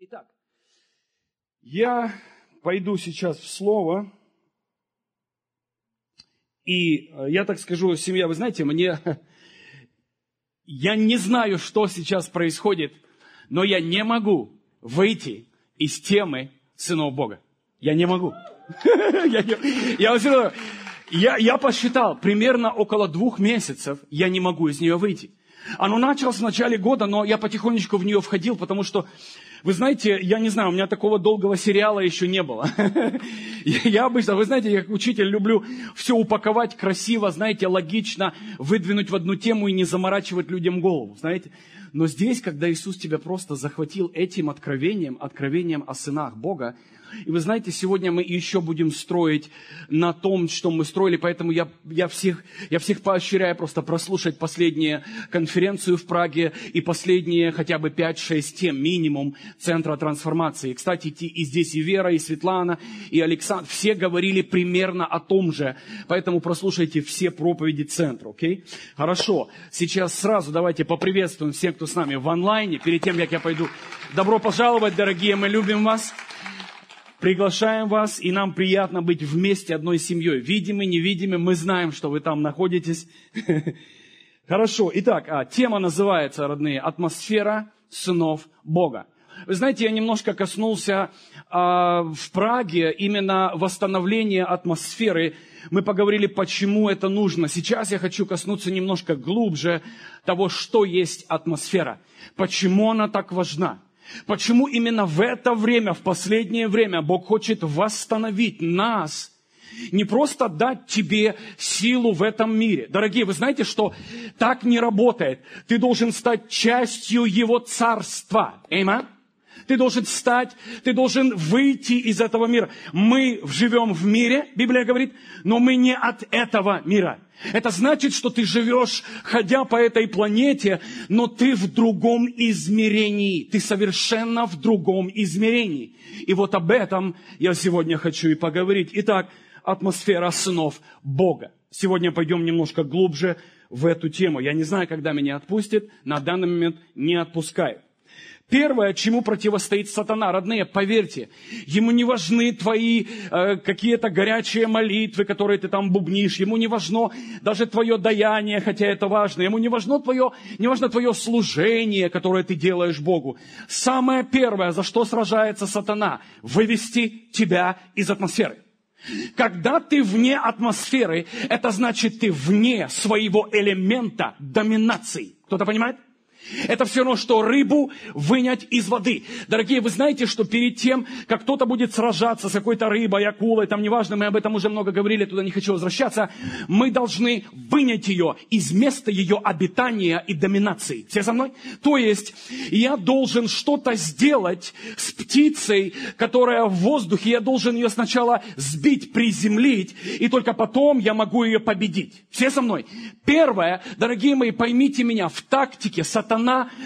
Итак, я пойду сейчас в Слово, и я так скажу, семья, вы знаете, я не знаю, что сейчас происходит, но я не могу выйти из темы сынов Бога. Я не могу. Я посчитал, примерно около 2 месяцев я не могу из нее выйти. Оно началось в начале года, но я потихонечку в нее входил, потому что, вы знаете, я не знаю, у меня такого долгого сериала еще не было. Я обычно, вы знаете, я как учитель люблю все упаковать красиво, знаете, логично, выдвинуть в одну тему и не заморачивать людям голову, знаете. Но здесь, когда Иисус тебя просто захватил этим откровением о сынах Бога, и вы знаете, сегодня мы еще будем строить на том, что мы строили, поэтому я всех поощряю просто прослушать последнюю конференцию в Праге и последние хотя бы 5-6 тем минимум Центра трансформации. Кстати, и здесь и Вера, и Светлана, и Александр, все говорили примерно о том же, поэтому прослушайте все проповеди Центра, окей? Хорошо, сейчас сразу давайте поприветствуем всех, кто с нами в онлайне, перед тем, как я пойду. Добро пожаловать, дорогие, мы любим вас. Приглашаем вас, и нам приятно быть вместе одной семьей. Видимы, невидимы, мы знаем, что вы там находитесь. Хорошо, итак, тема называется, родные, «Атмосфера сынов Бога». Вы знаете, я немножко коснулся в Праге именно восстановления атмосферы. Мы поговорили, почему это нужно. Сейчас я хочу коснуться немножко глубже того, что есть атмосфера. Почему она так важна. Почему именно в это время, в последнее время, Бог хочет восстановить нас, не просто дать тебе силу в этом мире. Дорогие, вы знаете, что так не работает. Ты должен стать частью Его Царства. Аминь. Ты должен выйти из этого мира. Мы живем в мире, Библия говорит, но мы не от этого мира. Это значит, что ты живешь, ходя по этой планете, но ты в другом измерении. Ты совершенно в другом измерении. И вот об этом я сегодня хочу и поговорить. Итак, атмосфера сынов Бога. Сегодня пойдем немножко глубже в эту тему. Я не знаю, когда меня отпустит, на данный момент не отпускает. Первое, чему противостоит сатана, родные, поверьте, ему не важны твои какие-то горячие молитвы, которые ты там бубнишь, ему не важно даже твое даяние, хотя это важно, ему не важно твое служение, которое ты делаешь Богу. Самое первое, за что сражается сатана, вывести тебя из атмосферы. Когда ты вне атмосферы, это значит, ты вне своего элемента доминации. Кто-то понимает? Это все равно, что рыбу вынять из воды. Дорогие, вы знаете, что перед тем, как кто-то будет сражаться с какой-то рыбой, акулой, там неважно, мы об этом уже много говорили, туда не хочу возвращаться, мы должны вынять ее из места ее обитания и доминации. Все со мной? То есть, я должен что-то сделать с птицей, которая в воздухе, я должен ее сначала сбить, приземлить, и только потом я могу ее победить. Все со мной? Первое, дорогие мои, поймите меня, в тактике сатана,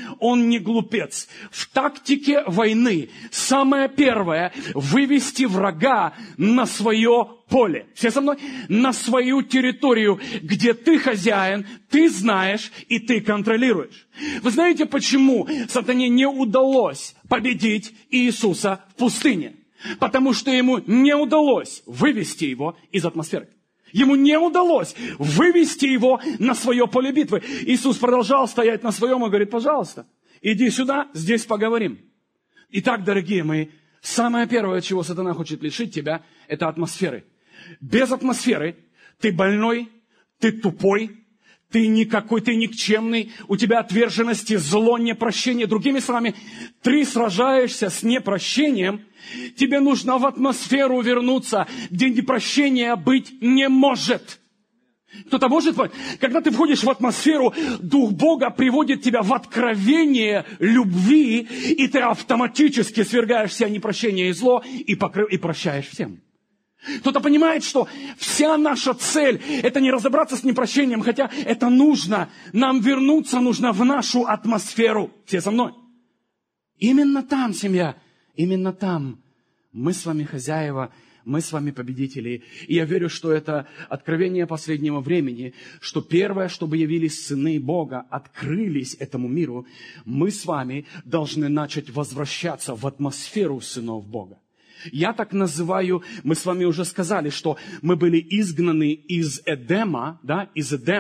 он не глупец. В тактике войны самое первое – вывести врага на свое поле. Все со мной? На свою территорию, где ты хозяин, ты знаешь и ты контролируешь. Вы знаете, почему сатане не удалось победить Иисуса в пустыне? Потому что ему не удалось вывести его из атмосферы. Ему не удалось вывести его на свое поле битвы. Иисус продолжал стоять на своем и говорит, пожалуйста, иди сюда, здесь поговорим. Итак, дорогие мои, самое первое, чего сатана хочет лишить тебя, это атмосферы. Без атмосферы ты больной, ты тупой, ты никакой, ты никчемный, у тебя отверженности, зло, непрощение. Другими словами, ты сражаешься с непрощением, тебе нужно в атмосферу вернуться, где непрощения быть не может. Кто-то может понять? Когда ты входишь в атмосферу, Дух Бога приводит тебя в откровение любви, и ты автоматически свергаешь все непрощение и зло, и прощаешь всем. Кто-то понимает, что вся наша цель – это не разобраться с непрощением, хотя это нужно. Нам вернуться нужно в нашу атмосферу. Все со мной? Именно там, семья, именно там мы с вами хозяева мы с вами победители. И я верю, что это откровение последнего времени, что первое, чтобы явились сыны Бога, открылись этому миру, мы с вами должны начать возвращаться в атмосферу сынов Бога. Я так называю, мы с вами уже сказали, что мы были изгнаны из Эдема, да,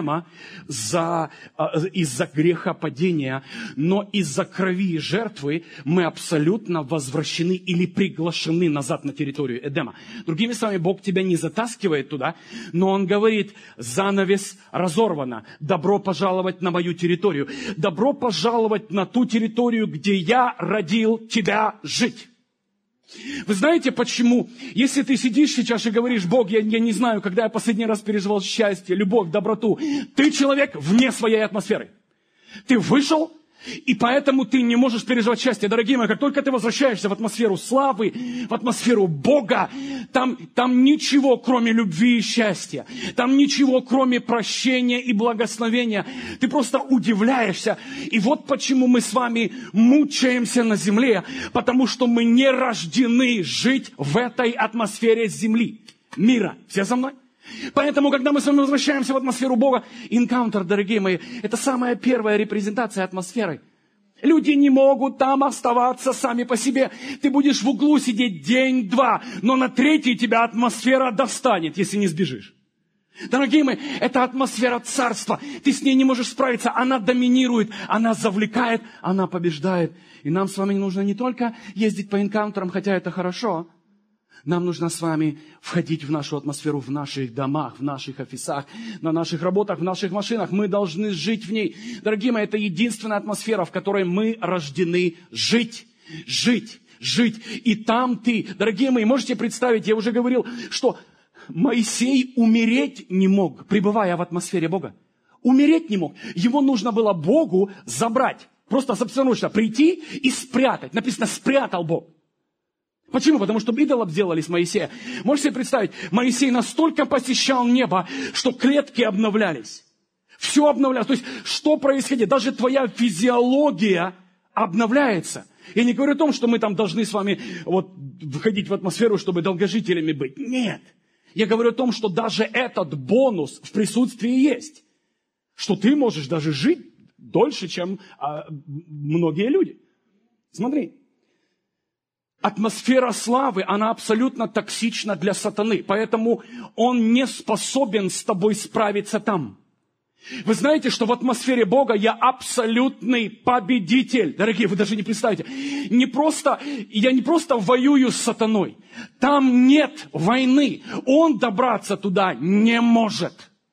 из-за грехопадения, но из-за крови и жертвы мы абсолютно возвращены или приглашены назад на территорию Эдема. Другими словами, Бог тебя не затаскивает туда, но Он говорит, занавес разорвано, добро пожаловать на мою территорию, добро пожаловать на ту территорию, где я родил тебя жить. Вы знаете почему? Если ты сидишь сейчас и говоришь, Бог, я не знаю, когда я последний раз переживал счастье, любовь, доброту. Ты человек вне своей атмосферы. Ты вышел, и поэтому ты не можешь переживать счастье. Дорогие мои, как только ты возвращаешься в атмосферу славы, в атмосферу Бога, там ничего, кроме любви и счастья. Там ничего, кроме прощения и благословения. Ты просто удивляешься. И вот почему мы с вами мучаемся на земле, потому что мы не рождены жить в этой атмосфере земли, мира. Все со мной? Поэтому, когда мы с вами возвращаемся в атмосферу Бога, энкаунтер, дорогие мои, это самая первая репрезентация атмосферы. Люди не могут там оставаться сами по себе. Ты будешь в углу сидеть день-два, но на третий тебя атмосфера достанет, если не сбежишь. Дорогие мои, это атмосфера царства. Ты с ней не можешь справиться. Она доминирует, она завлекает, она побеждает. И нам с вами нужно не только ездить по энкаунтерам, хотя это хорошо. Нам нужно с вами входить в нашу атмосферу в наших домах, в наших офисах, на наших работах, в наших машинах. Мы должны жить в ней. Дорогие мои, это единственная атмосфера, в которой мы рождены жить. Жить. И там ты, дорогие мои, можете представить, я уже говорил, что Моисей умереть не мог, пребывая в атмосфере Бога. Умереть не мог. Его нужно было Богу забрать. Просто собственноручно прийти и спрятать. Написано, спрятал Бог. Почему? Потому что идолов сделали с Моисея. Можете себе представить, Моисей настолько посещал небо, что клетки обновлялись. Все обновлялось. То есть, что происходит? Даже твоя физиология обновляется. Я не говорю о том, что мы там должны с вами входить в атмосферу, чтобы долгожителями быть. Нет. Я говорю о том, что даже этот бонус в присутствии есть. Что ты можешь даже жить дольше, чем многие люди. Смотри. Атмосфера славы, она абсолютно токсична для сатаны, поэтому он не способен с тобой справиться там. Вы знаете, что в атмосфере Бога я абсолютный победитель. Дорогие, вы даже не представите. Я не просто воюю с сатаной. Там нет войны. Он добраться туда не может.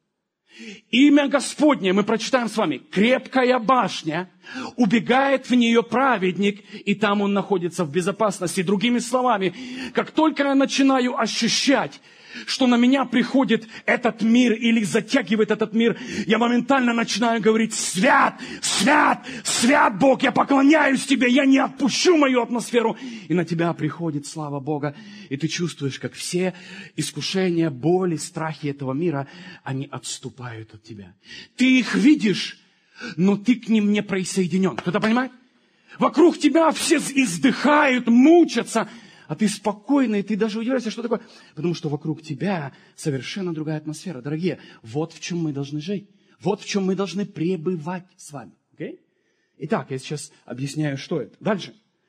Имя Господне, мы прочитаем с вами, крепкая башня, убегает в нее праведник, и там он находится в безопасности. Другими словами, как только я начинаю ощущать, что на меня приходит этот мир или затягивает этот мир, я моментально начинаю говорить: свят, свят, свят Бог, я поклоняюсь тебе, я не отпущу мою атмосферу. И на тебя приходит слава Бога, и ты чувствуешь, как все искушения, боли, страхи этого мира, они отступают от тебя. Ты их видишь, но ты к ним не присоединен. Кто-то понимает? Вокруг тебя все издыхают, мучатся, а ты спокойный, ты даже удивляешься, что такое. Потому что вокруг тебя совершенно другая атмосфера. Дорогие, вот в чем мы должны жить. Вот в чем мы должны пребывать с вами. Okay? Итак, я сейчас объясняю, что это. Дальше.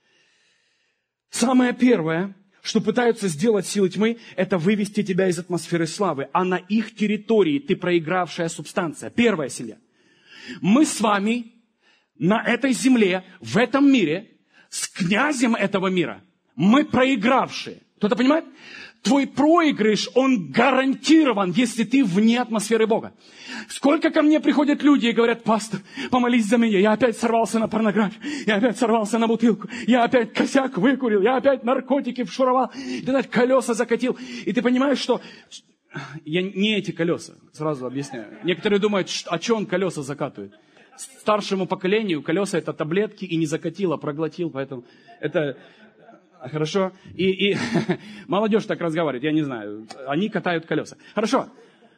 Самое первое, что пытаются сделать силы тьмы, это вывести тебя из атмосферы славы. А на их территории ты проигравшая субстанция. Первая семья. Мы с вами на этой земле, в этом мире, с князем этого мира, мы проигравшие. Кто-то понимает? Твой проигрыш, он гарантирован, если ты вне атмосферы Бога. Сколько ко мне приходят люди и говорят: пастор, помолись за меня, я опять сорвался на порнографию, я опять сорвался на бутылку, я опять косяк выкурил, я опять наркотики вшуровал, ты колеса закатил. И ты понимаешь, что... Я не эти колеса, сразу объясняю. Некоторые думают, а что он колеса закатывает? Старшему поколению колеса — это таблетки, и не закатил, а проглотил, поэтому это... Хорошо? И молодежь так разговаривает, я не знаю. Они катают колеса. Хорошо.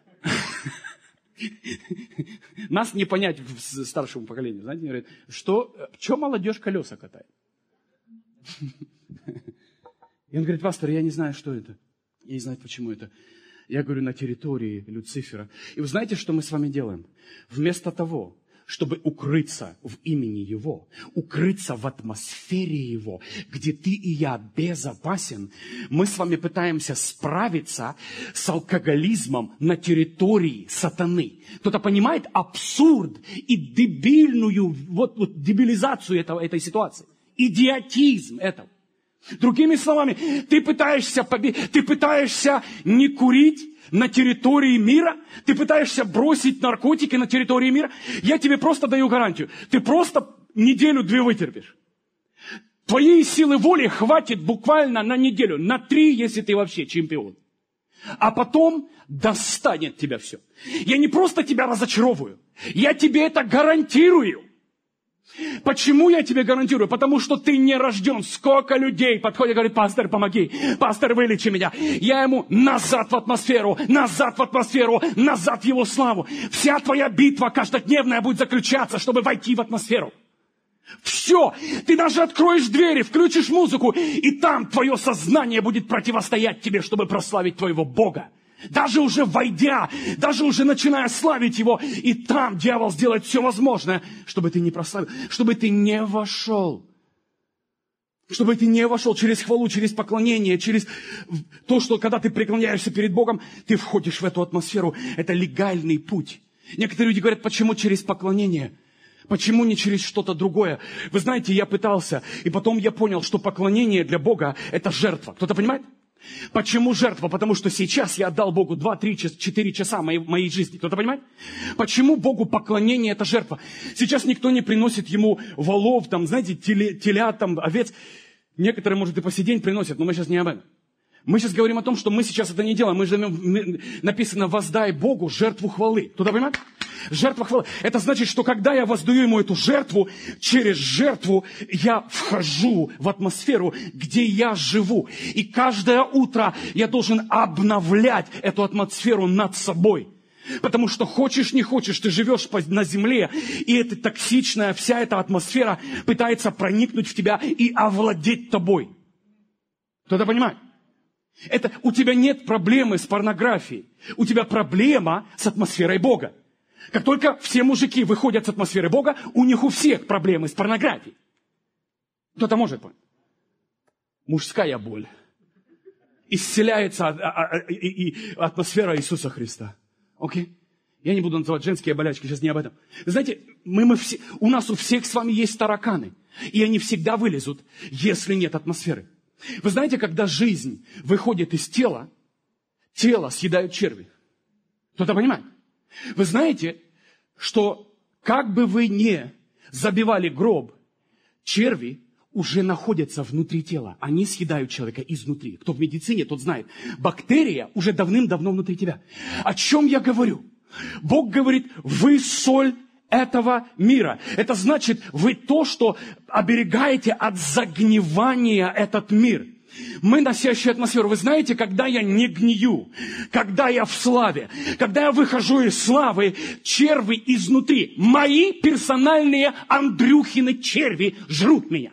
Нас не понять старшему поколению. Знаете, говорят, что молодежь колеса катает? И он говорит: пастор, я не знаю, что это. Я не знаю, почему это. Я говорю, на территории Люцифера. И вы знаете, что мы с вами делаем? Вместо того, чтобы укрыться в имени Его, укрыться в атмосфере Его, где ты и я безопасен, мы с вами пытаемся справиться с алкоголизмом на территории сатаны. Кто-то понимает абсурд и дебильную, дебилизацию этой ситуации, идиотизм этого. Другими словами, ты пытаешься не курить на территории мира, ты пытаешься бросить наркотики на территории мира. Я тебе просто даю гарантию. Ты просто неделю-две вытерпишь. Твоей силы воли хватит буквально на неделю, на 3, если ты вообще чемпион. А потом достанет тебя все. Я не просто тебя разочаровываю, я тебе это гарантирую. Почему я тебе гарантирую? Потому что ты не рожден. Сколько людей подходят и говорят: пастор, помоги, пастор, вылечи меня. Я ему назад в атмосферу, назад в его славу. Вся твоя битва каждодневная будет заключаться, чтобы войти в атмосферу. Все, ты даже откроешь двери, включишь музыку, и там твое сознание будет противостоять тебе, чтобы прославить твоего Бога. Даже уже войдя, даже уже начиная славить Его, и там дьявол сделает все возможное, чтобы ты не прославил, чтобы ты не вошел. Чтобы ты не вошел через хвалу, через поклонение, через то, что когда ты преклоняешься перед Богом, ты входишь в эту атмосферу. Это легальный путь. Некоторые люди говорят: почему через поклонение? Почему не через что-то другое? Вы знаете, я пытался, и потом я понял, что поклонение для Бога – это жертва. Кто-то понимает? Почему жертва? Потому что сейчас я отдал Богу 2, 3, 4 часа моей жизни. Кто-то понимает? Почему Богу поклонение – это жертва? Сейчас никто не приносит Ему волов, там, знаете, телят, там, овец. Некоторые, может, и по сей день приносят, но мы сейчас не об этом. Мы сейчас говорим о том, что мы сейчас это не делаем. Написано: воздай Богу жертву хвалы. Кто-то понимает? Жертва хвалы. Это значит, что когда я воздаю Ему эту жертву, через жертву я вхожу в атмосферу, где я живу. И каждое утро я должен обновлять эту атмосферу над собой. Потому что хочешь, не хочешь, ты живешь на земле, и эта токсичная вся эта атмосфера пытается проникнуть в тебя и овладеть тобой. Кто-то понимает? Это у тебя нет проблемы с порнографией. У тебя проблема с атмосферой Бога. Как только все мужики выходят с атмосферы Бога, у них у всех проблемы с порнографией. Кто-то может понять? Мужская боль. Исцеляется атмосфера Иисуса Христа. Окей? Я не буду называть женские болячки, сейчас не об этом. Вы знаете, у нас у всех с вами есть тараканы. И они всегда вылезут, если нет атмосферы. Вы знаете, когда жизнь выходит из тела, тело съедают черви. Кто-то понимает? Вы знаете, что как бы вы ни забивали гроб, черви уже находятся внутри тела. Они съедают человека изнутри. Кто в медицине, тот знает. Бактерия уже давным-давно внутри тебя. О чем я говорю? Бог говорит: вы соль этого мира. Это значит, вы то, что оберегаете от загнивания этот мир. Мы носящие атмосферу. Вы знаете, когда я не гнию, когда я в славе, когда я выхожу из славы, черви изнутри, мои персональные Андрюхины черви жрут меня.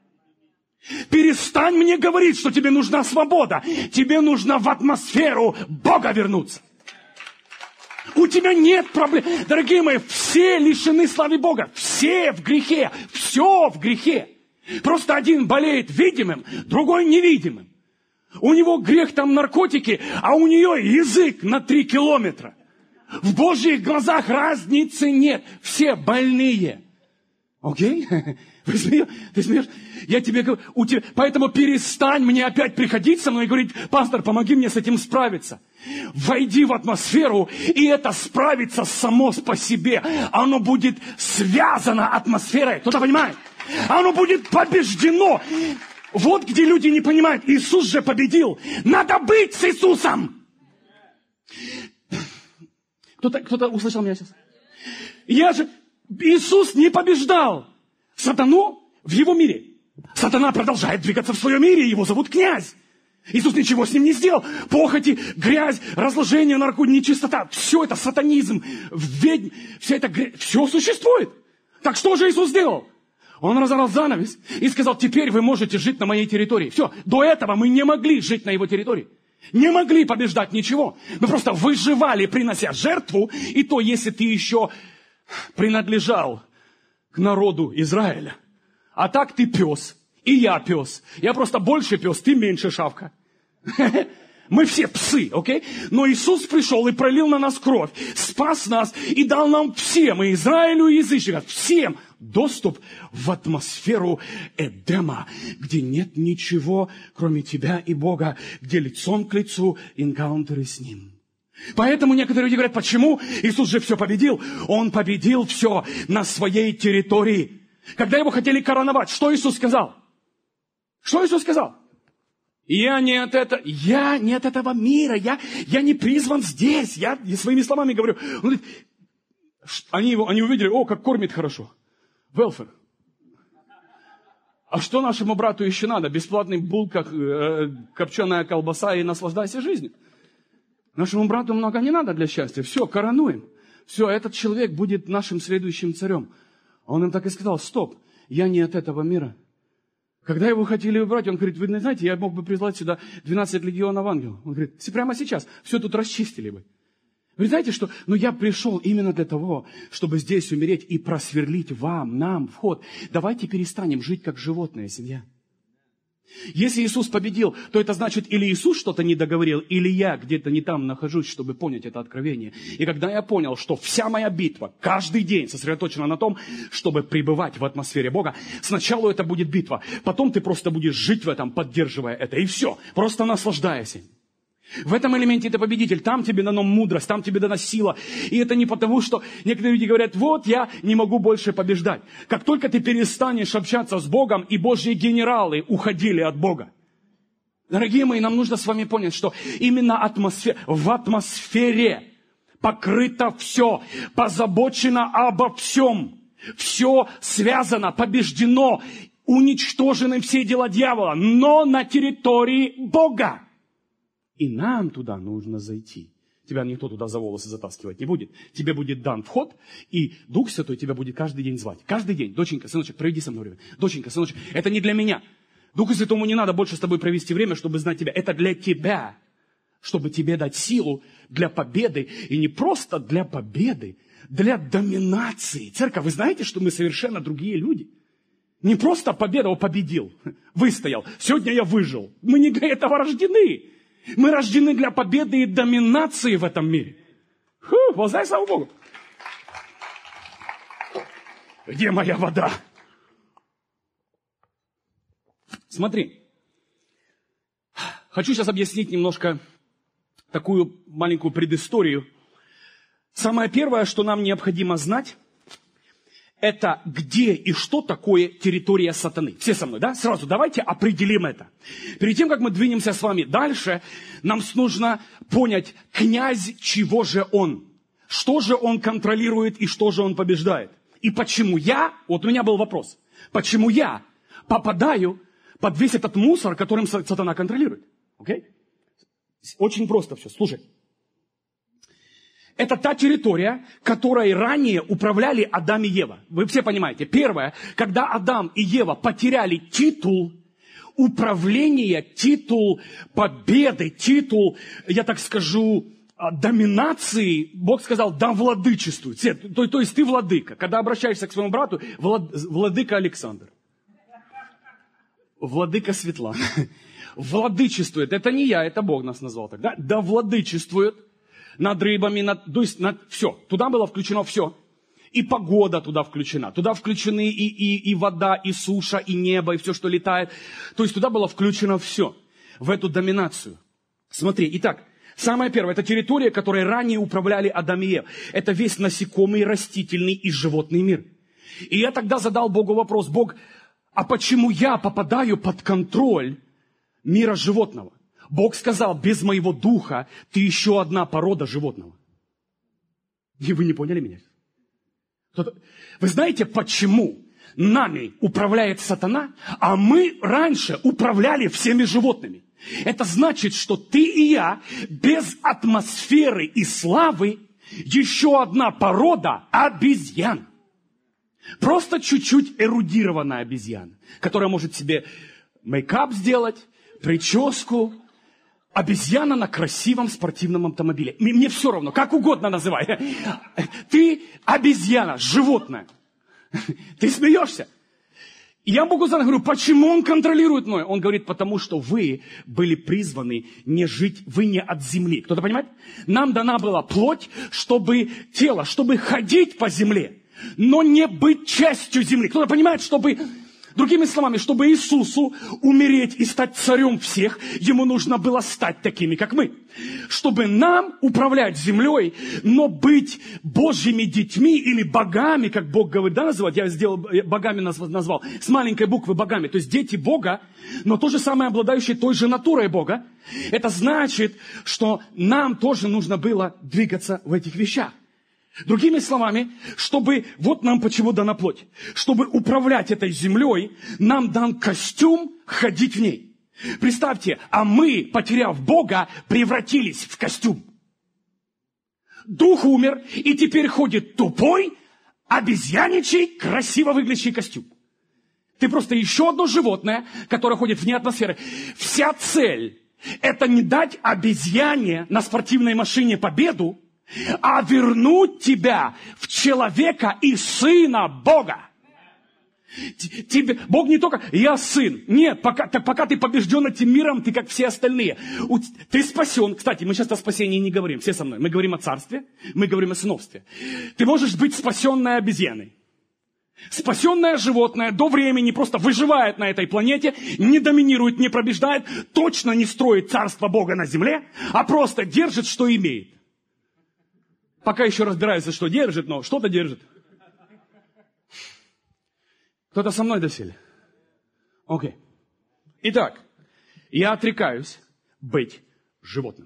Перестань мне говорить, что тебе нужна свобода. Тебе нужно в атмосферу Бога вернуться. У тебя нет проблем. Дорогие мои, все лишены славы Бога. Все в грехе. Все в грехе. Просто один болеет видимым, другой невидимым. У него грех там наркотики, а у нее язык на 3 километра. В Божьих глазах разницы нет. Все больные. Окей? Ты смеешь? Я тебе говорю, поэтому перестань мне опять приходить со мной и говорить: пастор, помоги мне с этим справиться. Войди в атмосферу, и это справится само по себе. Оно будет связано атмосферой. Кто-то понимает? Оно будет побеждено. Вот где люди не понимают. Иисус же победил. Надо быть с Иисусом. Кто-то услышал меня сейчас? Иисус не побеждал сатану в его мире. Сатана продолжает двигаться в своем мире, его зовут князь. Иисус ничего с ним не сделал. Похоти, грязь, разложение, наркотики, нечистота. Все это сатанизм, ведьм, вся эта грязь, все существует. Так что же Иисус сделал? Он разорвал занавес и сказал: теперь вы можете жить на моей территории. Все, до этого мы не могли жить на его территории. Не могли побеждать ничего. Мы просто выживали, принося жертву, и то, если ты еще принадлежал к народу Израиля. А так ты пес, и я пес. Я просто больше пес, ты меньше шавка. Мы все псы, окей? Но Иисус пришел и пролил на нас кровь, спас нас и дал нам всем, и Израилю, и язычникам, всем доступ в атмосферу Эдема, где нет ничего, кроме тебя и Бога, где лицом к лицу энкаунтеры с Ним. Поэтому некоторые люди говорят, почему Иисус же все победил? Он победил все на своей территории. Когда его хотели короновать, что Иисус сказал? Что Иисус сказал? Я не от этого мира, я не призван здесь, я своими словами говорю. Он говорит, они увидели, как кормит хорошо. Велфер. А что нашему брату еще надо? Бесплатный булка, копченая колбаса и наслаждайся жизнью. Нашему брату много не надо для счастья. Все, коронуем. Все, этот человек будет нашим следующим царем. Он им так и сказал, стоп, я не от этого мира. Когда его хотели убрать, он говорит, вы знаете, я мог бы прислать сюда 12 легионов ангелов. Он говорит, прямо сейчас все тут расчистили бы. Вы знаете, что? Я пришел именно для того, чтобы здесь умереть и просверлить нам вход. Давайте перестанем жить как животные, семья. Если Иисус победил, то это значит, или Иисус что-то не договорил, или я где-то не там нахожусь, чтобы понять это откровение. И когда я понял, что вся моя битва каждый день сосредоточена на том, чтобы пребывать в атмосфере Бога, сначала это будет битва, потом ты просто будешь жить в этом, поддерживая это, и все, просто наслаждаясь им. В этом элементе ты победитель, там тебе дана мудрость, там тебе дана сила. И это не потому, что некоторые люди говорят, вот я не могу больше побеждать. Как только ты перестанешь общаться с Богом, и Божьи генералы уходили от Бога. Дорогие мои, нам нужно с вами понять, что именно в атмосфере покрыто все, позабочено обо всем. Все связано, побеждено, уничтожены все дела дьявола, но на территории Бога. И нам туда нужно зайти. Тебя никто туда за волосы затаскивать не будет. Тебе будет дан вход, и Дух Святой тебя будет каждый день звать. Каждый день. Доченька, сыночек, проведи со мной время. Доченька, сыночек, это не для меня. Духу Святому не надо больше с тобой провести время, чтобы знать тебя. Это для тебя, чтобы тебе дать силу для победы. И не просто для победы, для доминации. Церковь, вы знаете, что мы совершенно другие люди? Не просто победа, он победил, выстоял. Сегодня я выжил. Мы не для этого рождены. Мы рождены для победы и доминации в этом мире. Воздай слава Богу. Где моя вода? Смотри. Хочу сейчас объяснить немножко такую маленькую предысторию. Самое первое, что нам необходимо знать, это где и что такое территория сатаны. Все со мной, да? Сразу давайте определим это. Перед тем, как мы двинемся с вами дальше, нам нужно понять, князь, чего же он? Что же он контролирует и что же он побеждает? И почему вот у меня был вопрос, почему я попадаю под весь этот мусор, которым сатана контролирует? Окей? Очень просто все, слушай. Это та территория, которой ранее управляли Адам и Ева. Вы все понимаете. Первое, когда Адам и Ева потеряли титул управления, титул победы, титул, я так скажу, доминации, Бог сказал, да владычествуй. То есть ты владыка. Когда обращаешься к своему брату, владыка Александр. Владыка Светлана. Владычествует. Это не я, это Бог нас назвал так. Да владычествует. Над рыбами, то есть все. Туда было включено все. И погода туда включена. Туда включены и вода, и суша, и небо, и все, что летает. То есть туда было включено все. В эту доминацию. Смотри, итак, самое первое, это территория, которой ранее управляли Адам и Ева. Это весь насекомый, растительный и животный мир. И я тогда задал Богу вопрос, Бог, а почему я попадаю под контроль мира животного? Бог сказал, без моего духа ты еще одна порода животного. И вы не поняли меня? Вы знаете, почему нами управляет сатана, а мы раньше управляли всеми животными? Это значит, что ты и я без атмосферы и славы еще одна порода обезьян. Просто чуть-чуть эрудированная обезьяна, которая может себе мейкап сделать, прическу, Обезьяна на красивом спортивном автомобиле. Мне все равно, как угодно называй. Ты обезьяна, животное. Ты смеешься? Я Богу говорю, почему Он контролирует мной? Он говорит, потому что вы были призваны не жить, вы не от земли. Кто-то понимает? Нам дана была плоть, чтобы тело, чтобы ходить по земле, но не быть частью земли. Кто-то понимает, чтобы... Другими словами, чтобы Иисусу умереть и стать царем всех, Ему нужно было стать такими, как мы. Чтобы нам управлять землей, но быть Божьими детьми или богами, как Бог говорит, да, называть, я богами назвал, с маленькой буквы богами, то есть дети Бога, но то же самое обладающие той же натурой Бога. Это значит, что нам тоже нужно было двигаться в этих вещах. Другими словами, чтобы, вот нам почему дана плоть, чтобы управлять этой землей, нам дан костюм ходить в ней. Представьте, а мы, потеряв Бога, превратились в костюм. Дух умер, и теперь ходит тупой, обезьяничий, красиво выглядящий костюм. Ты просто еще одно животное, которое ходит вне атмосферы. Вся цель – это не дать обезьяне на спортивной машине победу, а вернуть тебя в человека и сына Бога. Бог не только «я сын». Нет, пока ты побежден этим миром, ты как все остальные. Ты спасен. Кстати, мы сейчас о спасении не говорим. Все со мной. Мы говорим о царстве, мы говорим о сыновстве. Ты можешь быть спасенной обезьяной. Спасенное животное до времени просто выживает на этой планете, не доминирует, не побеждает, точно не строит царство Бога на земле, а просто держит, что имеет. Пока еще разбирается, что держит, но что-то держит. Кто-то со мной доселе? Окей. Итак, я отрекаюсь быть животным.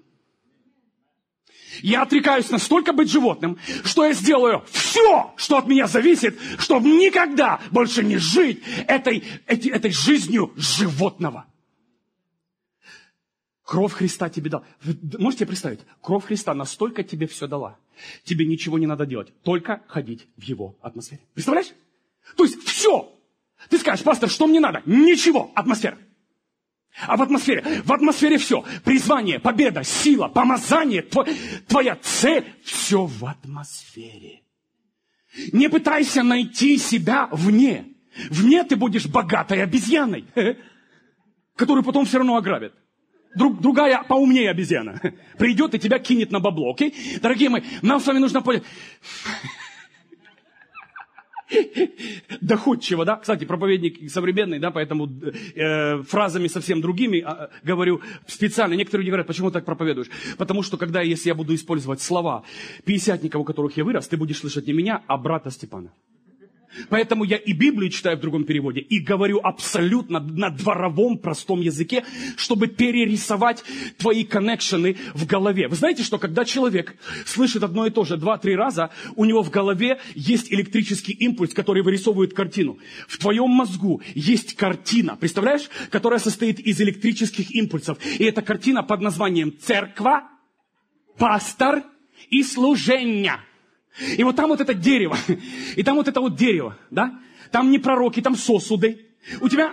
Я отрекаюсь настолько быть животным, что я сделаю все, что от меня зависит, чтобы никогда больше не жить этой жизнью животного. Кровь Христа тебе дала. Вы можете представить? Кровь Христа настолько тебе все дала. Тебе ничего не надо делать. Только ходить в Его атмосфере. Представляешь? То есть все. Ты скажешь, пастор, что мне надо? Ничего. Атмосфера. А в атмосфере все. Призвание, победа, сила, помазание, твоя цель. Все в атмосфере. Не пытайся найти себя вне. Вне ты будешь богатой обезьяной, которую потом все равно ограбят. Другая поумнее обезьяна придет и тебя кинет на бабло, окей? Дорогие мои, нам с вами нужно понять. Доходчиво, да? Кстати, проповедник современный, да, поэтому фразами совсем другими говорю специально. Некоторые люди говорят, почему так проповедуешь? Потому что, если я буду использовать слова пятидесятников, у которых я вырос, ты будешь слышать не меня, а брата Степана. Поэтому я и Библию читаю в другом переводе, и говорю абсолютно на дворовом простом языке, чтобы перерисовать твои коннекшены в голове. Вы знаете, что когда человек слышит одно и то же 2-3 раза, у него в голове есть электрический импульс, который вырисовывает картину. В твоем мозгу есть картина, представляешь, которая состоит из электрических импульсов. И эта картина под названием «Церква», «Пастор» и «Служение». И вот там вот это дерево, и там вот это вот дерево, да? Там не пророки, там сосуды. У тебя...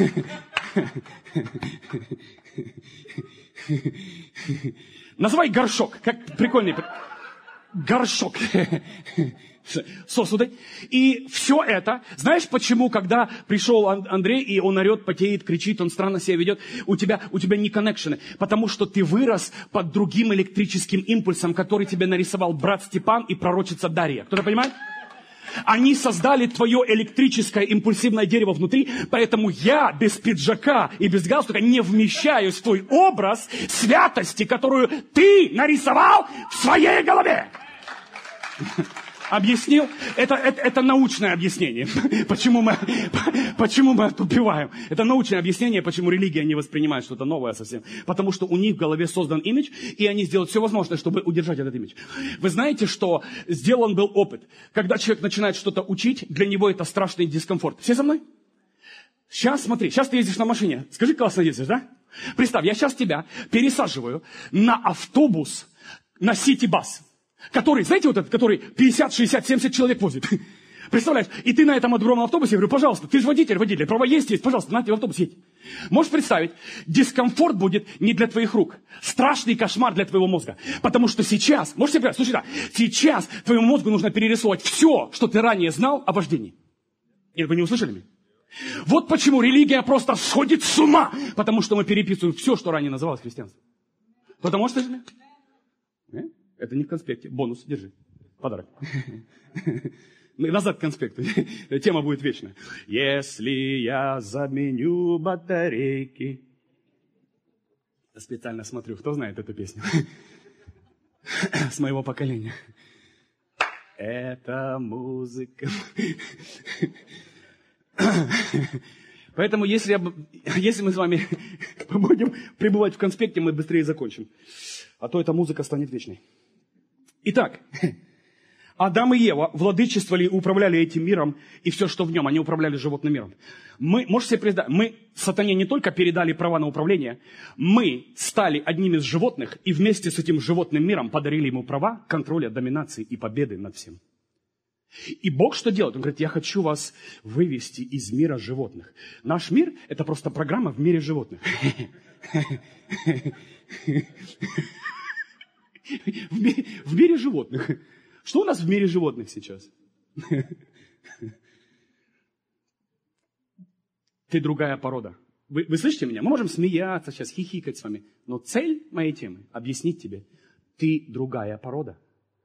Называй горшок, как прикольный. Горшок. Сосуды. И все это, знаешь, почему, когда пришел Андрей, и он орет, потеет, кричит, он странно себя ведет, у тебя не коннекшены, потому что ты вырос под другим электрическим импульсом, который тебе нарисовал брат Степан и пророчица Дарья. Кто-то понимает? Они создали твое электрическое импульсивное дерево внутри, поэтому я без пиджака и без галстука не вмещаюсь в твой образ святости, которую ты нарисовал в своей голове. Объяснил? Это научное объяснение. Почему мы отупеваем? Это научное объяснение, почему религия не воспринимает что-то новое совсем. Потому что у них в голове создан имидж, и они сделают все возможное, чтобы удержать этот имидж. Вы знаете, что сделан был опыт. Когда человек начинает что-то учить, для него это страшный дискомфорт. Все со мной? Сейчас, смотри, сейчас ты ездишь на машине. Скажи, классно ездишь, да? Представь, я сейчас тебя пересаживаю на автобус, на сити-бас. Который, знаете, вот этот, который 50, 60, 70 человек возит. Представляешь? И ты на этом огромном автобусе, я говорю, пожалуйста, ты же водитель, права есть, пожалуйста, на тебе в автобус едь. Можешь представить, дискомфорт будет не для твоих рук. Страшный кошмар для твоего мозга. Потому что сейчас, можете себе представить, слушай, да, сейчас твоему мозгу нужно перерисовать все, что ты ранее знал о вождении. Нет, вы не услышали меня? Вот почему религия просто сходит с ума. Потому что мы переписываем все, что ранее называлось христианством. Потому что же... Это не в конспекте. Бонус, держи. Подарок. Назад к конспекту. Тема будет вечная. Если я заменю батарейки. Я специально смотрю, кто знает эту песню. С моего поколения. Это музыка. Поэтому, если мы с вами будем пребывать в конспекте, мы быстрее закончим. А то эта музыка станет вечной. Итак, Адам и Ева владычествовали и управляли этим миром, и все, что в нем, они управляли животным миром. Можете себе представить, мы сатане не только передали права на управление, мы стали одним из животных, и вместе с этим животным миром подарили ему права контроля, доминации и победы над всем. И Бог что делает? Он говорит, я хочу вас вывести из мира животных. Наш мир – это просто программа в мире животных. В мире животных. Что у нас в мире животных сейчас? Ты другая порода. Вы слышите меня? Мы можем смеяться сейчас, хихикать с вами. Но цель моей темы – объяснить тебе. Ты другая порода.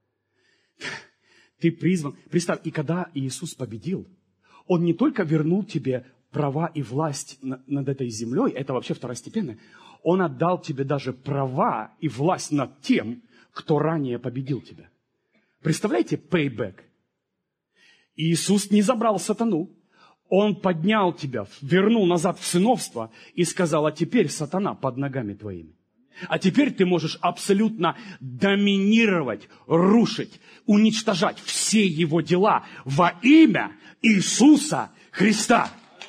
Ты призван. Представь, и когда Иисус победил, Он не только вернул тебе права и власть над этой землей, это вообще второстепенно, Он отдал тебе даже права и власть над тем, кто ранее победил тебя. Представляете, payback? Иисус не забрал сатану. Он поднял тебя, вернул назад в сыновство и сказал, а теперь сатана под ногами твоими. А теперь ты можешь абсолютно доминировать, рушить, уничтожать все его дела во имя Иисуса Христа.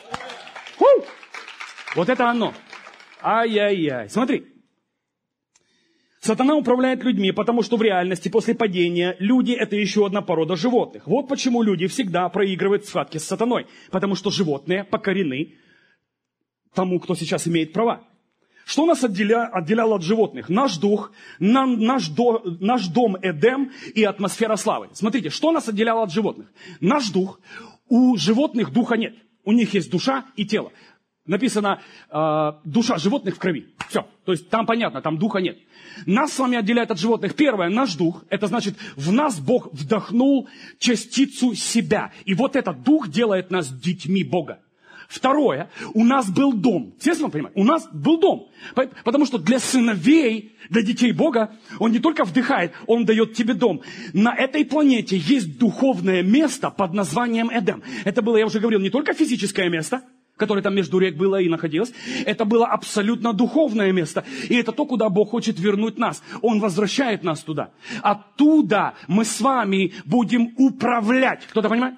Вот это оно. Ай-яй-яй. Смотри. Сатана управляет людьми, потому что в реальности после падения люди – это еще одна порода животных. Вот почему люди всегда проигрывают в схватке с сатаной. Потому что животные покорены тому, кто сейчас имеет права. Что нас отделяло от животных? Наш дух, наш дом Эдем и атмосфера славы. Смотрите, что нас отделяло от животных? Наш дух. У животных духа нет. У них есть душа и тело. Написано, душа животных в крови. Все. То есть там понятно, там духа нет. Нас с вами отделяет от животных. Первое, наш дух. Это значит, в нас Бог вдохнул частицу себя. И вот этот дух делает нас детьми Бога. Второе, у нас был дом. Естественно, понимаете? У нас был дом. Потому что для сыновей, для детей Бога, Он не только вдыхает, Он дает тебе дом. На этой планете есть духовное место под названием Эдем. Это было, я уже говорил, не только физическое место, которое там между рек было и находилось. Это было абсолютно духовное место. И это то, куда Бог хочет вернуть нас. Он возвращает нас туда. Оттуда мы с вами будем управлять. Кто-то понимает?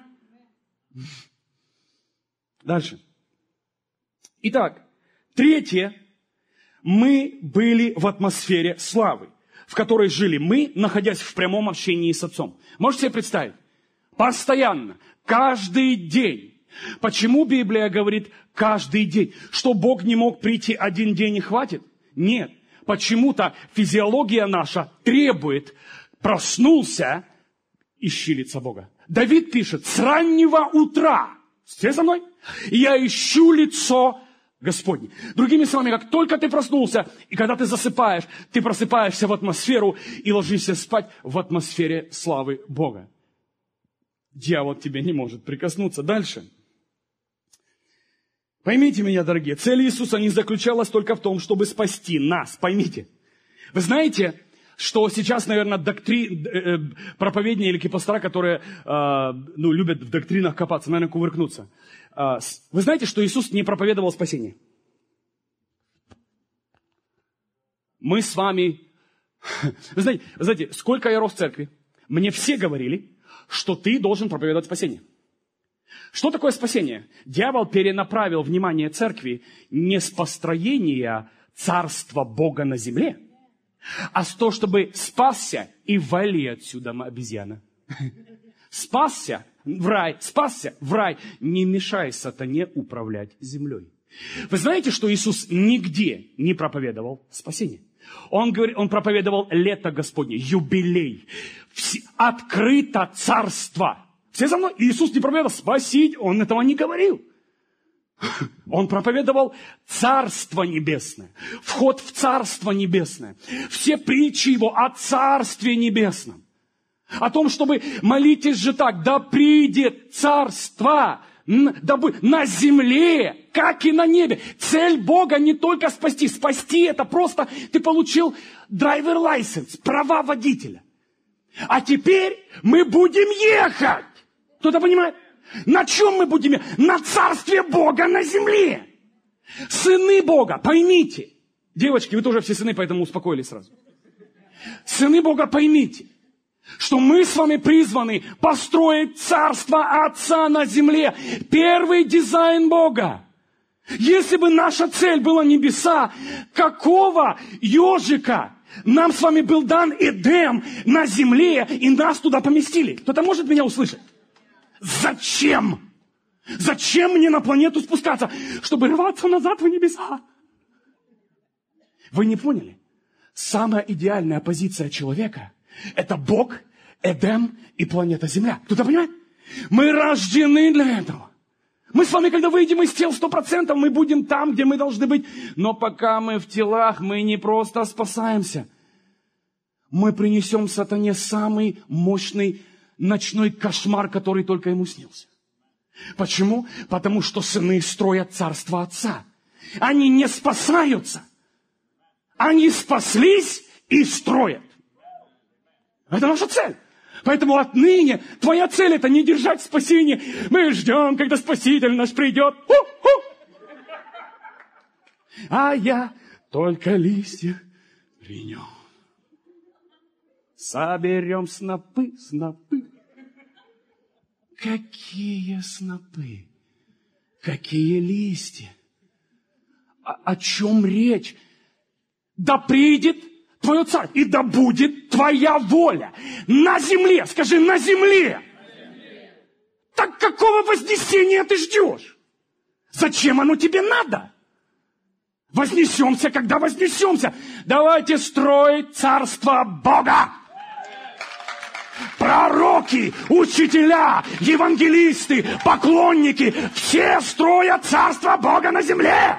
Дальше. Итак, третье. Мы были в атмосфере славы, в которой жили мы, находясь в прямом общении с Отцом. Можете себе представить? Постоянно, каждый день. Почему Библия говорит каждый день? Что Бог не мог прийти один день и хватит? Нет. Почему-то физиология наша требует, проснулся, ищи лица Бога. Давид пишет, с раннего утра, все со мной? Я ищу лицо Господне. Другими словами, как только ты проснулся, и когда ты засыпаешь, ты просыпаешься в атмосферу и ложишься спать в атмосфере славы Бога. Дьявол к тебе не может прикоснуться. Дальше. Поймите меня, дорогие, цель Иисуса не заключалась только в том, чтобы спасти нас. Поймите. Вы знаете, что сейчас, наверное, проповедники или пастора, которые любят в доктринах копаться, наверное, кувыркнуться. Вы знаете, что Иисус не проповедовал спасение? Мы с вами... Вы знаете, сколько я рос в церкви, мне все говорили, что ты должен проповедовать спасение. Что такое спасение? Дьявол перенаправил внимание церкви не с построения царства Бога на земле, а с того, чтобы спасся и вали отсюда, обезьяна. Спасся в рай. Не мешай сатане управлять землей. Вы знаете, что Иисус нигде не проповедовал спасение? Он проповедовал лето Господне, юбилей. Открыто царство. Все за мной? Иисус не проповедовал спасить, Он этого не говорил. Он проповедовал Царство Небесное, вход в Царство Небесное. Все притчи Его о Царстве Небесном. О том, чтобы молитесь же так, да придет Царство на земле, как и на небе. Цель Бога не только спасти. Спасти это просто ты получил драйвер лайсенс, права водителя. А теперь мы будем ехать. Кто-то понимает? На чем мы будем ехать? На Царстве Бога на земле. Сыны Бога, поймите. Девочки, вы тоже все сыны, поэтому успокоились сразу. Сыны Бога, поймите, что мы с вами призваны построить Царство Отца на земле. Первый дизайн Бога. Если бы наша цель была небеса, какого ежика нам с вами был дан Эдем на земле, и нас туда поместили? Кто-то может меня услышать? Зачем? Зачем мне на планету спускаться? Чтобы рваться назад в небеса. Вы не поняли? Самая идеальная позиция человека — это Бог, Эдем и планета Земля. Кто-то понимает? Мы рождены для этого. Мы с вами, когда выйдем из тел 100%, мы будем там, где мы должны быть. Но пока мы в телах, мы не просто спасаемся. Мы принесем сатане самый мощный ночной кошмар, который только ему снился. Почему? Потому что сыны строят Царство Отца. Они не спасаются. Они спаслись и строят. Это наша цель. Поэтому отныне твоя цель — это не держать спасение. Мы ждем, когда Спаситель наш придет. А я только листья принес. Соберем снопы, снопы. Какие снопы? Какие листья? О чем речь? Да придет Твое царство, и да будет Твоя воля. На земле, скажи, на земле. Так какого вознесения ты ждешь? Зачем оно тебе надо? Вознесемся, когда вознесемся. Давайте строить Царство Бога. Пророки, учителя, евангелисты, поклонники, все строят Царство Бога на земле.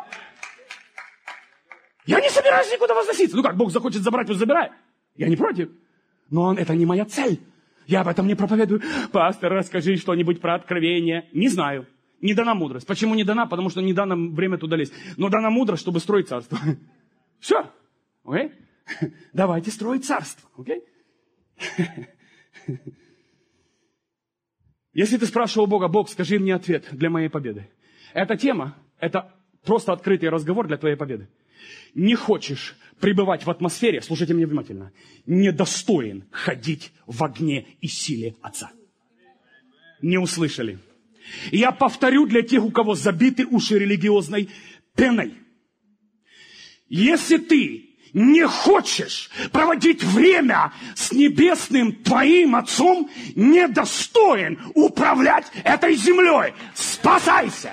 Я не собираюсь никуда возноситься. Ну как, Бог захочет забрать, пусть забирает. Я не против. Но это не моя цель. Я об этом не проповедую. Пастор, расскажи что-нибудь про откровение. Не знаю. Не дана мудрость. Почему не дана? Потому что не дано время туда лезть. Но дана мудрость, чтобы строить царство. Все. Окей? Давайте строить царство. Окей? Если ты спрашивал Бога, Бог, скажи мне ответ для моей победы. Эта тема, это просто открытый разговор для твоей победы. Не хочешь пребывать в атмосфере, слушайте меня внимательно, недостоин ходить в огне и силе Отца. Не услышали? Я повторю для тех, у кого забиты уши религиозной пеной. Если ты не хочешь проводить время с небесным твоим Отцом, недостоин управлять этой землей. Спасайся!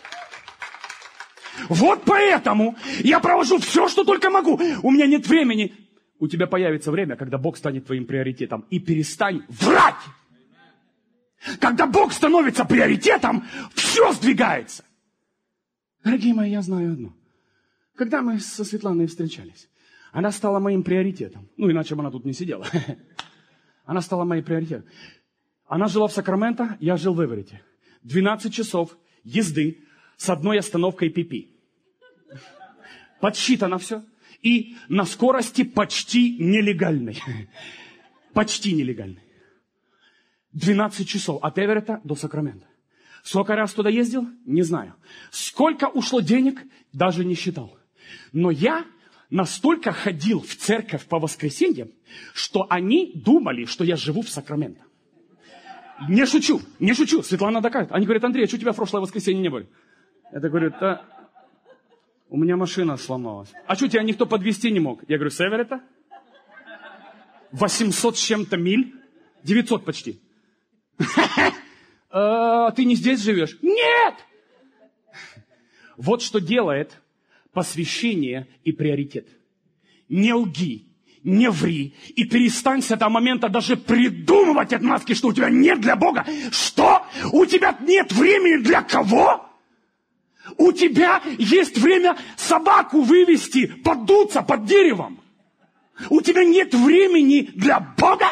Вот поэтому я провожу все, что только могу. У меня нет времени. У тебя появится время, когда Бог станет твоим приоритетом. И перестань врать. Когда Бог становится приоритетом, все сдвигается. Дорогие мои, я знаю одно. Когда мы со Светланой встречались, она стала моим приоритетом. Ну, иначе бы она тут не сидела. Она стала моим приоритетом. Она жила в Сакраменто, я жил в Эверетте. 12 часов езды с одной остановкой Пипи. Подсчитано все. И на скорости почти нелегальной. Почти нелегальной. 12 часов от Эверетта до Сакрамента. Сколько раз туда ездил? Не знаю. Сколько ушло денег? Даже не считал. Но я настолько ходил в церковь по воскресеньям, что они думали, что я живу в Сакраменто. Не шучу, не шучу. Светлана докажет. Они говорят, Андрей, а что у тебя в прошлое воскресенье не было? Я так говорю, да, у меня машина сломалась. А что, тебя никто подвезти не мог? Я говорю, с Эверетта? 800 с чем-то миль? 900 почти. Ты не здесь живешь? Нет! Вот что делает посвящение и приоритет. Не лги, не ври и перестань с этого момента даже придумывать отмазки, что у тебя нет для Бога. Что? У тебя нет времени для кого? У тебя есть время собаку вывести, подуться под деревом. У тебя нет времени для Бога?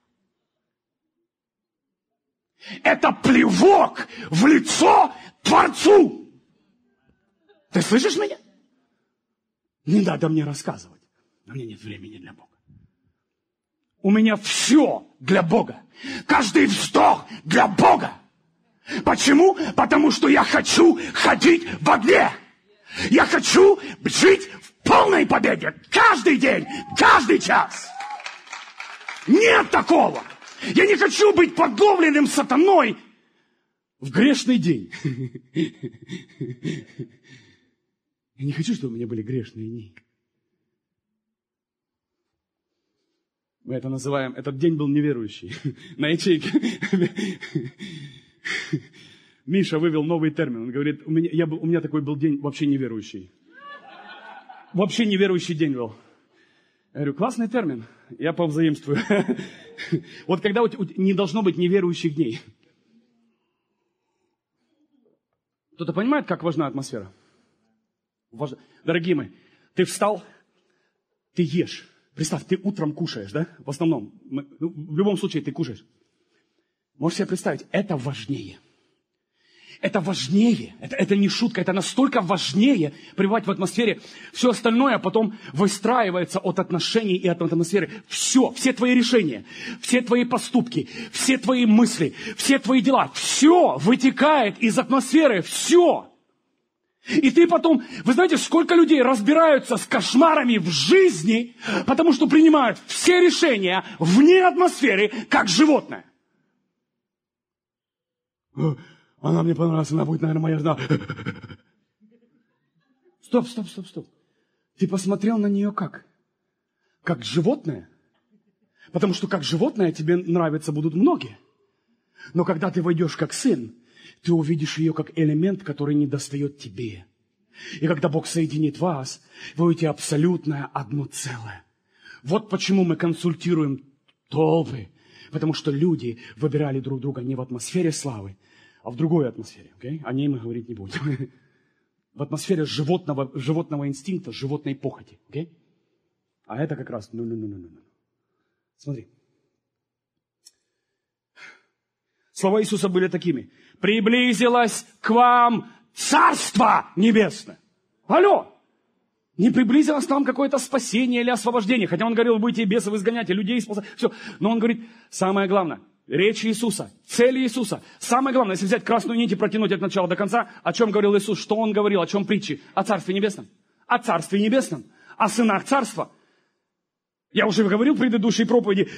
Это плевок в лицо Творцу. Ты слышишь меня? Не надо мне рассказывать. У меня нет времени для Бога. У меня все для Бога. Каждый вздох для Бога. Почему? Потому что я хочу ходить в огне. Я хочу жить в полной победе. Каждый день, каждый час. Нет такого. Я не хочу быть подловленным сатаной в грешный день. Я не хочу, чтобы у меня были грешные дни. Мы это называем, этот день был неверующий. На ячейке. Миша вывел новый термин. Он говорит, у меня такой был день вообще неверующий. Вообще неверующий день был. Я говорю, классный термин. Я повзаимствую. Вот когда не должно быть неверующих дней. Кто-то понимает, как важна атмосфера? Дорогие мои, ты встал, ты ешь. Представь, ты утром кушаешь, да? В основном. В любом случае ты кушаешь. Можешь себе представить, это важнее. Это важнее. Это не шутка, это настолько важнее пребывать в атмосфере. Все остальное потом выстраивается от отношений и от атмосферы. Все твои решения, все твои поступки, все твои мысли, все твои дела, все вытекает из атмосферы, все. И ты потом, вы знаете, сколько людей разбираются с кошмарами в жизни, потому что принимают все решения вне атмосферы, как животное. Она мне понравилась, она будет, наверное, моя жена. Стоп. Ты посмотрел на нее как? Как животное? Потому что как животное тебе нравиться будут многие. Но когда ты войдешь как сын, ты увидишь ее как элемент, который не достает тебе. И когда Бог соединит вас, вы будете абсолютное одно целое. Вот почему мы консультируем толпы. Потому что люди выбирали друг друга не в атмосфере славы, а в другой атмосфере. Okay? О ней мы говорить не будем. В атмосфере животного инстинкта, животной похоти. Okay? А это как раз Смотри. Слова Иисуса были такими. Приблизилось к вам Царство Небесное. Алло! Не приблизилось к нам какое-то спасение или освобождение. Хотя он говорил, вы будете бесов изгонять, и людей спасать. Все. Но он говорит, самое главное, речь Иисуса, цель Иисуса. Самое главное, если взять красную нить и протянуть от начала до конца, о чем говорил Иисус, что он говорил, о чем притчи? О Царстве Небесном. О Царстве Небесном. О сынах Царства. Я уже говорил в предыдущей проповеди,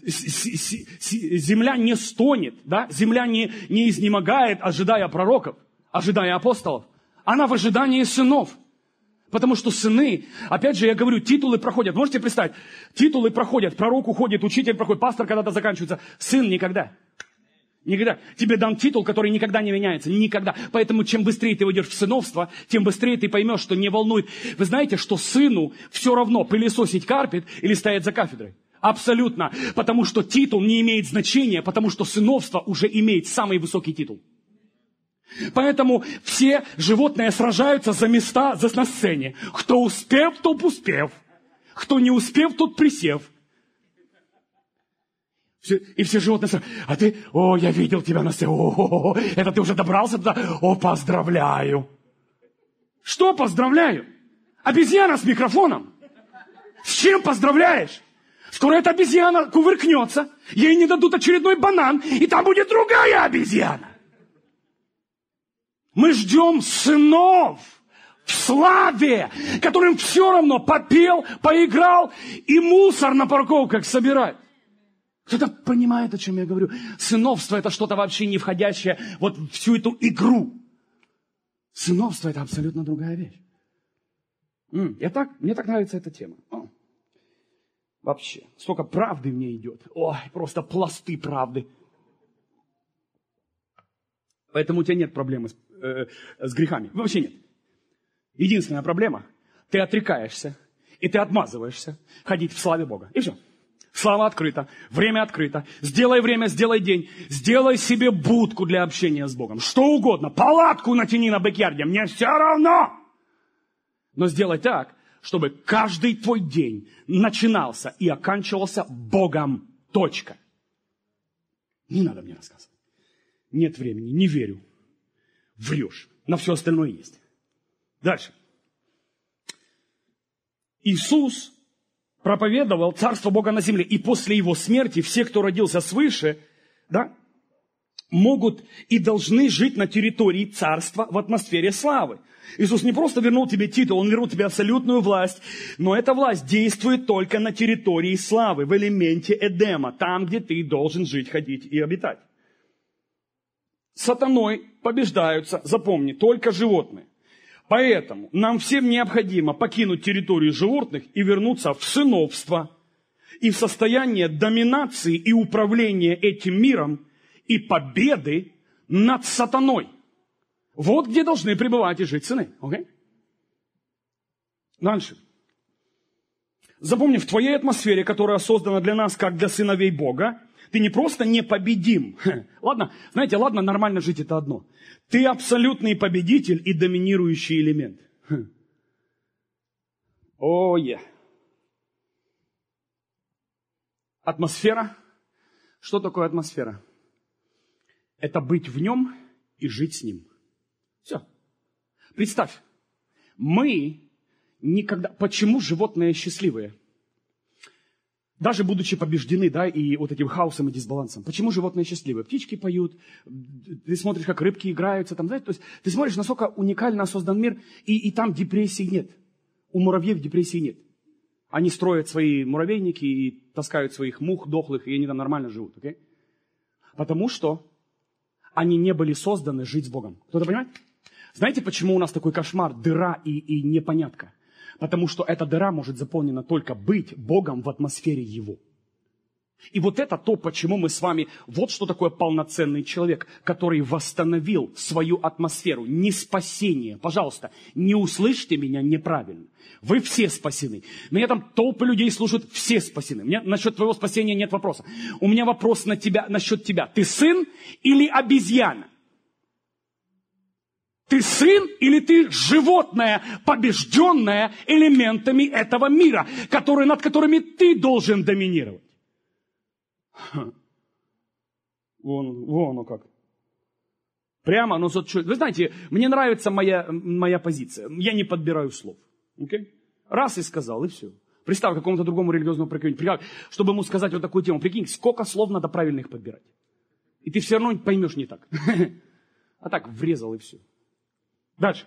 земля не стонет, да? Земля не изнемогает, ожидая пророков, ожидая апостолов. Она в ожидании сынов. Потому что сыны, опять же, я говорю, титулы проходят. Можете представить? Титулы проходят, пророк уходит, учитель проходит, пастор когда-то заканчивается. Сын никогда. Никогда. Тебе дан титул, который никогда не меняется. Никогда. Поэтому чем быстрее ты выйдешь в сыновство, тем быстрее ты поймешь, что не волнует. Вы знаете, что сыну все равно пылесосить карпет или стоять за кафедрой? Абсолютно. Потому что титул не имеет значения, потому что сыновство уже имеет самый высокий титул. Поэтому все животные сражаются за места на сцене. Кто успев, тот успев. Кто не успев, тот присев. И все животные сражаются. А ты, я видел тебя на сцене. Это ты уже добрался туда? Поздравляю. Что поздравляю? Обезьяна с микрофоном. С чем поздравляешь? Скоро эта обезьяна кувыркнется, ей не дадут очередной банан, и там будет другая обезьяна. Мы ждем сынов в славе, которым все равно попел, поиграл и мусор на парковках собирать. Кто-то понимает, о чем я говорю. Сыновство — это что-то вообще не входящее вот в всю эту игру. Сыновство — это абсолютно другая вещь. Мне так нравится эта тема. Вообще, столько правды в ней идет. Ой, просто пласты правды. Поэтому у тебя нет проблемы с грехами. Вообще нет. Единственная проблема, ты отрекаешься, и ты отмазываешься ходить в славе Бога. И все. Слава открыта, время открыто. Сделай время, сделай день. Сделай себе будку для общения с Богом. Что угодно. Палатку натяни на бэкьярде. Мне все равно. Но сделай так, чтобы каждый твой день начинался и оканчивался Богом. Точка. Не надо мне рассказывать. Нет времени, не верю. Врешь. На все остальное есть. Дальше. Иисус проповедовал Царство Бога на земле. И после Его смерти все, кто родился свыше, да, могут и должны жить на территории Царства в атмосфере славы. Иисус не просто вернул тебе титул, Он вернул тебе абсолютную власть, но эта власть действует только на территории славы, в элементе Эдема, там, где ты должен жить, ходить и обитать. Сатаной побеждаются, запомни, только животные. Поэтому нам всем необходимо покинуть территорию животных и вернуться в сыновство и в состояние доминации и управления этим миром и победы над сатаной. Вот где должны пребывать и жить сыны. Okay? Дальше. Запомни, в твоей атмосфере, которая создана для нас как для сыновей Бога, ты не просто непобедим. Ладно, знаете, ладно, нормально жить это одно. Ты абсолютный победитель и доминирующий элемент. О, Атмосфера. Что такое атмосфера? Это быть в нем и жить с ним. Все. Представь, мы никогда... Почему животные счастливые? Даже будучи побеждены, да, и вот этим хаосом и дисбалансом. Почему животные счастливые? Птички поют, ты смотришь, как рыбки играются, там, знаете, то есть ты смотришь, насколько уникально создан мир, и там депрессии нет. У муравьев депрессии нет. Они строят свои муравейники и таскают своих мух дохлых, и они там нормально живут, окей? Потому что они не были созданы жить с Богом. Кто-то понимает? Знаете, почему у нас такой кошмар, дыра и непонятка? Потому что эта дыра может заполнена только быть Богом в атмосфере Его. И вот это то, почему мы с вами... Вот что такое полноценный человек, который восстановил свою атмосферу. Не спасение. Пожалуйста, не услышьте меня неправильно. Вы все спасены. Меня там толпы людей слушают, все спасены. Мне насчет твоего спасения нет вопроса. У меня вопрос насчет тебя. Ты сын или обезьяна? Ты сын или ты животное, побежденное элементами этого мира, над которыми ты должен доминировать? Вон оно как. Прямо, но вы знаете, мне нравится моя позиция. Я не подбираю слов. Okay? Раз и сказал, и все. Представь какому-то другому религиозному проповеднику, чтобы ему сказать вот такую тему. Прикинь, сколько слов надо правильных подбирать. И ты все равно поймешь не так. А так врезал и все. Дальше.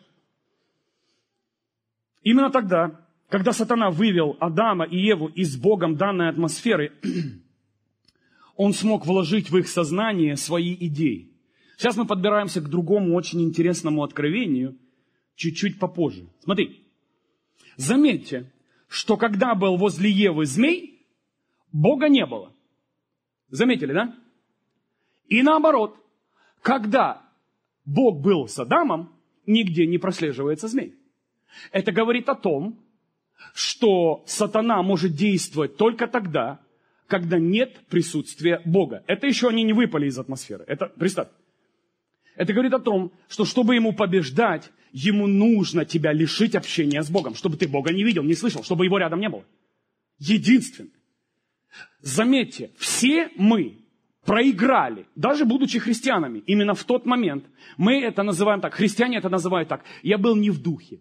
Именно тогда, когда сатана вывел Адама и Еву из Богом данной атмосферы, он смог вложить в их сознание свои идеи. Сейчас мы подбираемся к другому очень интересному откровению, чуть-чуть попозже. Смотри, заметьте, что когда был возле Евы змей, Бога не было. Заметили, да? И наоборот, когда Бог был с Адамом, нигде не прослеживается змей. Это говорит о том, что сатана может действовать только тогда, когда нет присутствия Бога. Это еще они не выпали из атмосферы. Это, представь. Это говорит о том, что чтобы ему побеждать, ему нужно тебя лишить общения с Богом, чтобы ты Бога не видел, не слышал, чтобы его рядом не было. Единственное. Заметьте, все мы проиграли, даже будучи христианами, именно в тот момент. Мы это называем так, христиане это называют так. Я был не в духе.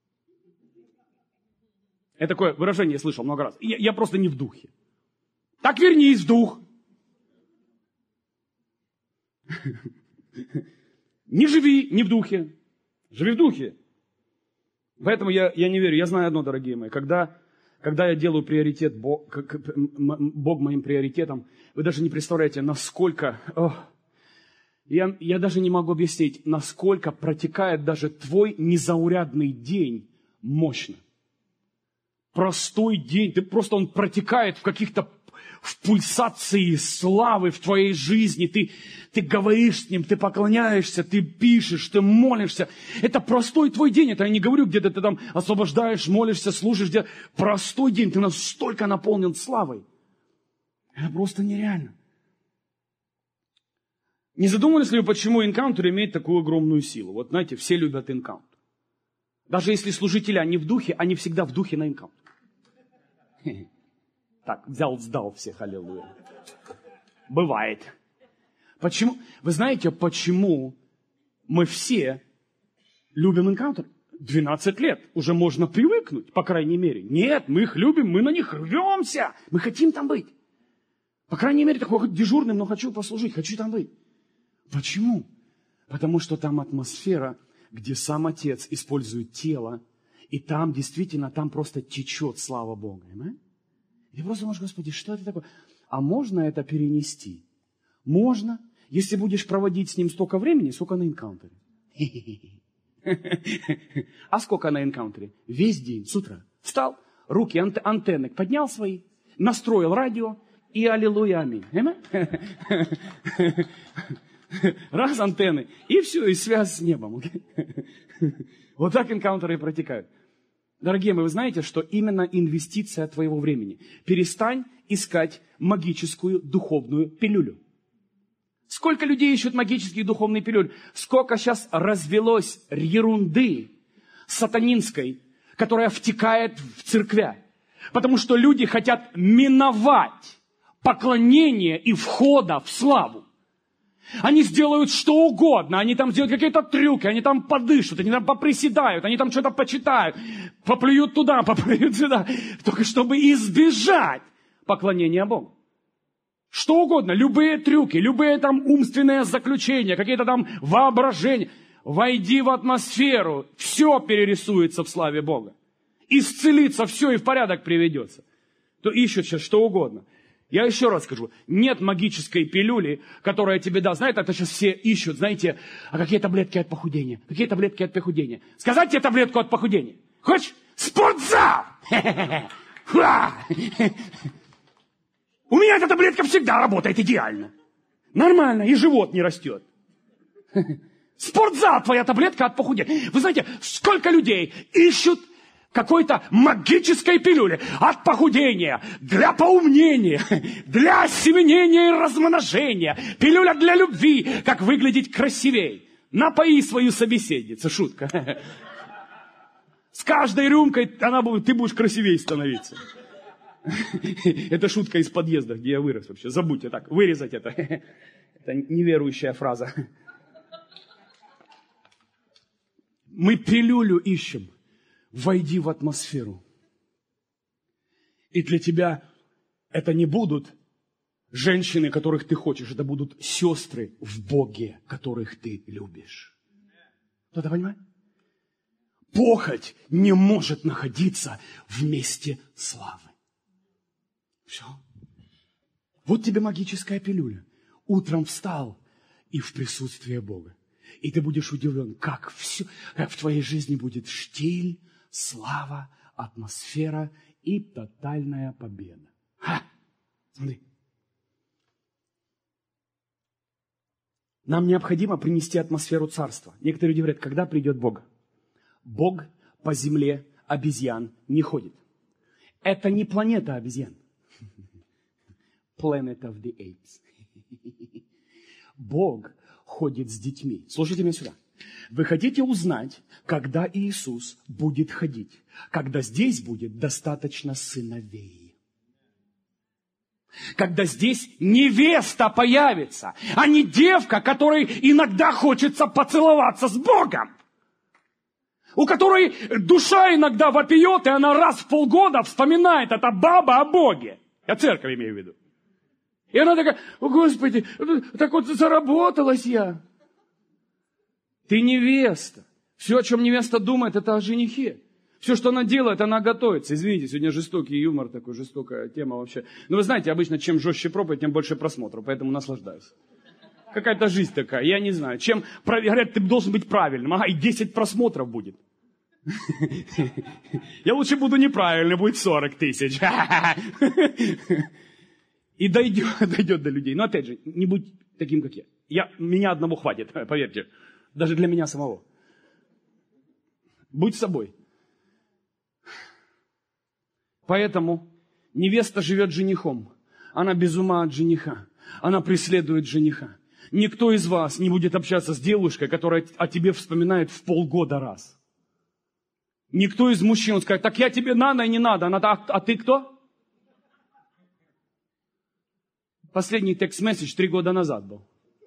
Я такое выражение слышал много раз. Я просто не в духе. Так вернись в дух. Не живи не в духе. Живи в духе. Поэтому я не верю. Я знаю одно, дорогие мои. Когда я делаю приоритет, Бог моим приоритетом, вы даже не представляете, насколько... Я даже не могу объяснить, насколько протекает даже твой незаурядный день мощно. Простой день. Он протекает в каких-то в пульсации славы в твоей жизни. Ты говоришь с Ним, ты поклоняешься, ты пишешь, ты молишься. Это простой твой день. Это я не говорю, где-то ты там освобождаешь, молишься, служишь. Где... Простой день. Ты настолько наполнен славой. Это просто нереально. Не задумывались ли вы, почему энкаунтер имеет такую огромную силу? Вот знаете, все любят энкаунтер. Даже если служители, они в духе, они всегда в духе на энкаунтер. Так, взял, сдал всех, аллилуйя. Бывает. Почему? Вы знаете, почему мы все любим энкаунтер? 12 лет. Уже можно привыкнуть, по крайней мере. Нет, мы их любим, мы на них рвемся. Мы хотим там быть. По крайней мере, такой хоть дежурным, но хочу послужить, хочу там быть. Почему? Потому что там атмосфера, где сам Отец использует тело, и там действительно, там просто течет слава Бога. Понимаете? И ты просто думаешь, Господи, что это такое? А можно это перенести? Можно, если будешь проводить с Ним столько времени, сколько на энкаунтере. А сколько на энкаунтере? Весь день, с утра. Встал, руки, антенны поднял свои, настроил радио, и аллилуйя, аминь. Раз антенны, и все, и связь с небом. Вот так энкаунтеры и протекают. Дорогие мои, вы знаете, что именно инвестиция твоего времени. Перестань искать магическую духовную пилюлю. Сколько людей ищут магические духовные пилюли? Сколько сейчас развелось ерунды сатанинской, которая втекает в церквя. Потому что люди хотят миновать поклонение и входа в славу. Они сделают что угодно, они там сделают какие-то трюки, они там подышат, они там поприседают, они там что-то почитают, поплюют туда, поплюют сюда, только чтобы избежать поклонения Богу. Что угодно, любые трюки, любые там умственные заключения, какие-то там воображения. Войди в атмосферу, все перерисуется в славе Бога. Исцелится все и в порядок приведется. То ищут сейчас что угодно. Я еще раз скажу, нет магической пилюли, которая тебе даст. Знаете, это сейчас все ищут, знаете, а какие таблетки от похудения? Какие таблетки от похудения? Сказать тебе таблетку от похудения? Хочешь? Спортзал! У меня эта таблетка всегда работает идеально. Нормально, и живот не растет. Спортзал, твоя таблетка от похудения. Вы знаете, сколько людей ищут какой-то магической пилюли от похудения, для поумнения, для осеменения и размножения, пилюля для любви, как выглядеть красивее. Напои свою собеседницу, шутка. С каждой рюмкой ты будешь красивее становиться. Это шутка из подъезда, где я вырос вообще. Забудьте так, вырезать это. Это неверующая фраза. Мы пилюлю ищем. Войди в атмосферу. И для тебя это не будут женщины, которых ты хочешь. Это будут сестры в Боге, которых ты любишь. Кто-то понимает? Похоть не может находиться в месте славы. Все. Вот тебе магическая пилюля. Утром встал и в присутствии Бога. И ты будешь удивлен, как в твоей жизни будет штиль, слава, атмосфера и тотальная победа. Смотри. Нам необходимо принести атмосферу царства. Некоторые люди говорят, когда придет Бог? Бог по земле обезьян не ходит. Это не планета обезьян. Planet of the Apes. Бог ходит с детьми. Слушайте меня сюда. Вы хотите узнать, когда Иисус будет ходить? Когда здесь будет достаточно сыновей. Когда здесь невеста появится, а не девка, которой иногда хочется поцеловаться с Богом. У которой душа иногда вопиет, и она раз в полгода вспоминает, это баба о Боге. Я церковь имею в виду. И она такая, о Господи, так вот заработалась я. Ты невеста. Все, о чем невеста думает, это о женихе. Все, что она делает, она готовится. Извините, сегодня жестокий юмор, такой жестокая тема вообще. Но вы знаете, обычно чем жестче проповедь, тем больше просмотров, поэтому наслаждаюсь. Какая-то жизнь такая, я не знаю. Чем, говорят, ты должен быть правильным, ага, и 10 просмотров будет. Я лучше буду неправильный, будет 40 тысяч. И дойдет до людей. Но опять же, не будь таким, как я. Меня одного хватит, поверьте. Даже для меня самого. Будь собой. Поэтому невеста живет женихом. Она без ума от жениха. Она преследует жениха. Никто из вас не будет общаться с девушкой, которая о тебе вспоминает в полгода раз. Никто из мужчин скажет, так я тебе надо и не надо. Она, а ты кто? Последний текст-месседж 3 года назад был.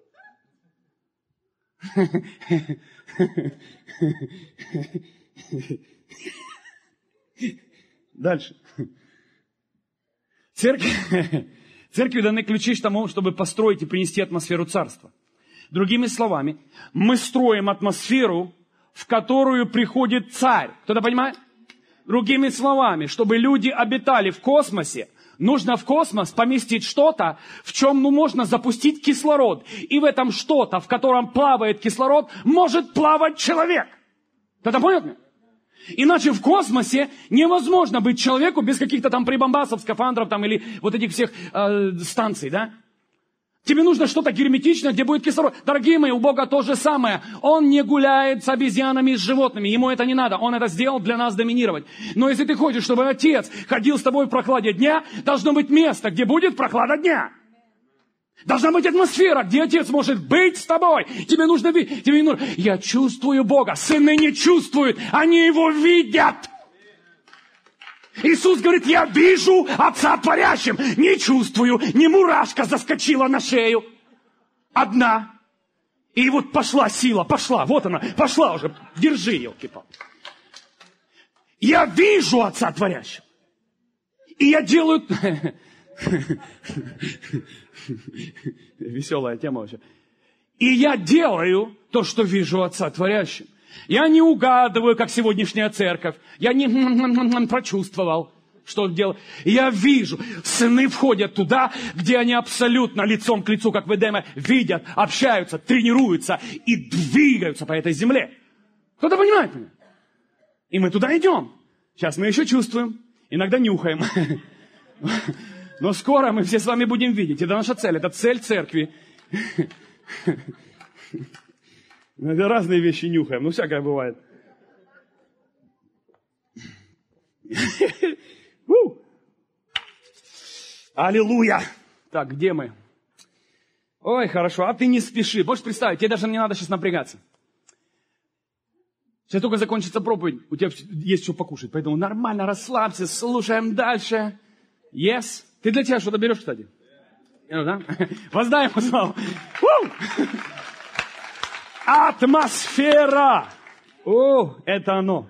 Дальше. Церкви даны ключи к тому, чтобы построить и принести атмосферу царства. Другими словами, мы строим атмосферу, в которую приходит царь. Кто-то понимает? Другими словами, чтобы люди обитали в космосе, нужно в космос поместить что-то, в чем можно запустить кислород. И в этом что-то, в котором плавает кислород, может плавать человек. Кто-то понял меня? Иначе в космосе невозможно быть человеку без каких-то там прибамбасов, скафандров там, или вот этих всех станций, да? Тебе нужно что-то герметичное, где будет кислород. Дорогие мои, у Бога то же самое. Он не гуляет с обезьянами и с животными. Ему это не надо. Он это сделал для нас доминировать. Но если ты хочешь, чтобы Отец ходил с тобой в прохладе дня, должно быть место, где будет прохлада дня. Должна быть атмосфера, где Отец может быть с тобой. Тебе нужно видеть. Тебе не нужно. Я чувствую Бога. Сыны не чувствуют. Они Его видят. Иисус говорит, я вижу Отца творящим. Не чувствую. Ни мурашка заскочила на шею. Одна. И вот пошла сила. Пошла. Вот она. Пошла уже. Держи, елки-палки. Я вижу Отца творящим. И я делаю... Веселая тема вообще. И я делаю то, что вижу Отца творящим. Я не угадываю, как сегодняшняя церковь. Я не прочувствовал, что он делал. Я вижу. Сыны входят туда, где они абсолютно лицом к лицу, как в Эдеме, видят, общаются, тренируются и двигаются по этой земле. Кто-то понимает меня? И мы туда идем. Сейчас мы еще чувствуем. Иногда нюхаем. Но скоро мы все с вами будем видеть. Это наша цель. Это цель церкви. Иногда разные вещи нюхаем. Ну, всякое бывает. Аллилуйя! Так, где мы? Ой, хорошо. А ты не спеши. Можешь представить, тебе даже не надо сейчас напрягаться. Сейчас только закончится проповедь. У тебя есть что покушать. Поэтому нормально расслабься. Слушаем дальше. Yes. Ты для тебя что-то берешь, кстати? Да? Воздай ему славу. Атмосфера. О, это оно.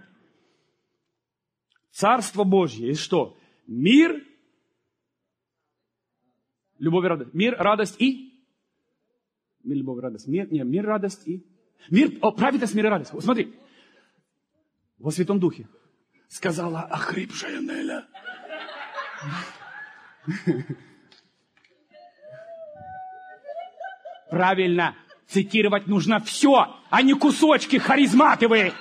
Царство Божье. И что? Мир, любовь и радость. Мир, радость и? Мир, любовь и радость. Мир, радость и? Праведность, мир и радость. Вот смотри. Во Святом Духе сказала охрипшая Неля. Правильно. Цитировать нужно все, а не кусочки харизматовые.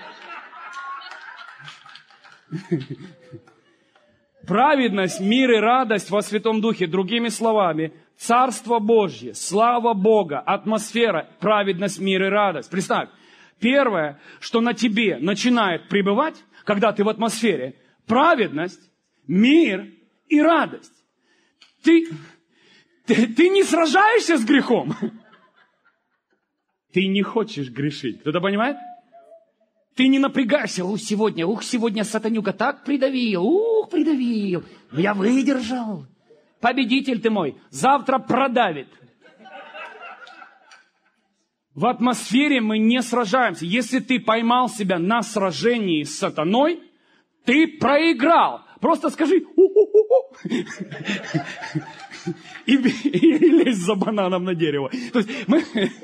Праведность, мир и радость во Святом Духе. Другими словами, Царство Божье, слава Бога, атмосфера, праведность, мир и радость. Представь, первое, что на тебе начинает пребывать, когда ты в атмосфере, праведность, мир и радость. Ты не сражаешься с грехом. Ты не хочешь грешить. Кто-то понимает? Ты не напрягаешься. Сегодня сатанюка так придавил. Придавил. Но я выдержал. Победитель ты мой. Завтра продавит. В атмосфере мы не сражаемся. Если ты поймал себя на сражении с сатаной, ты проиграл. Просто скажи и лезь за бананом на дерево. То есть мы...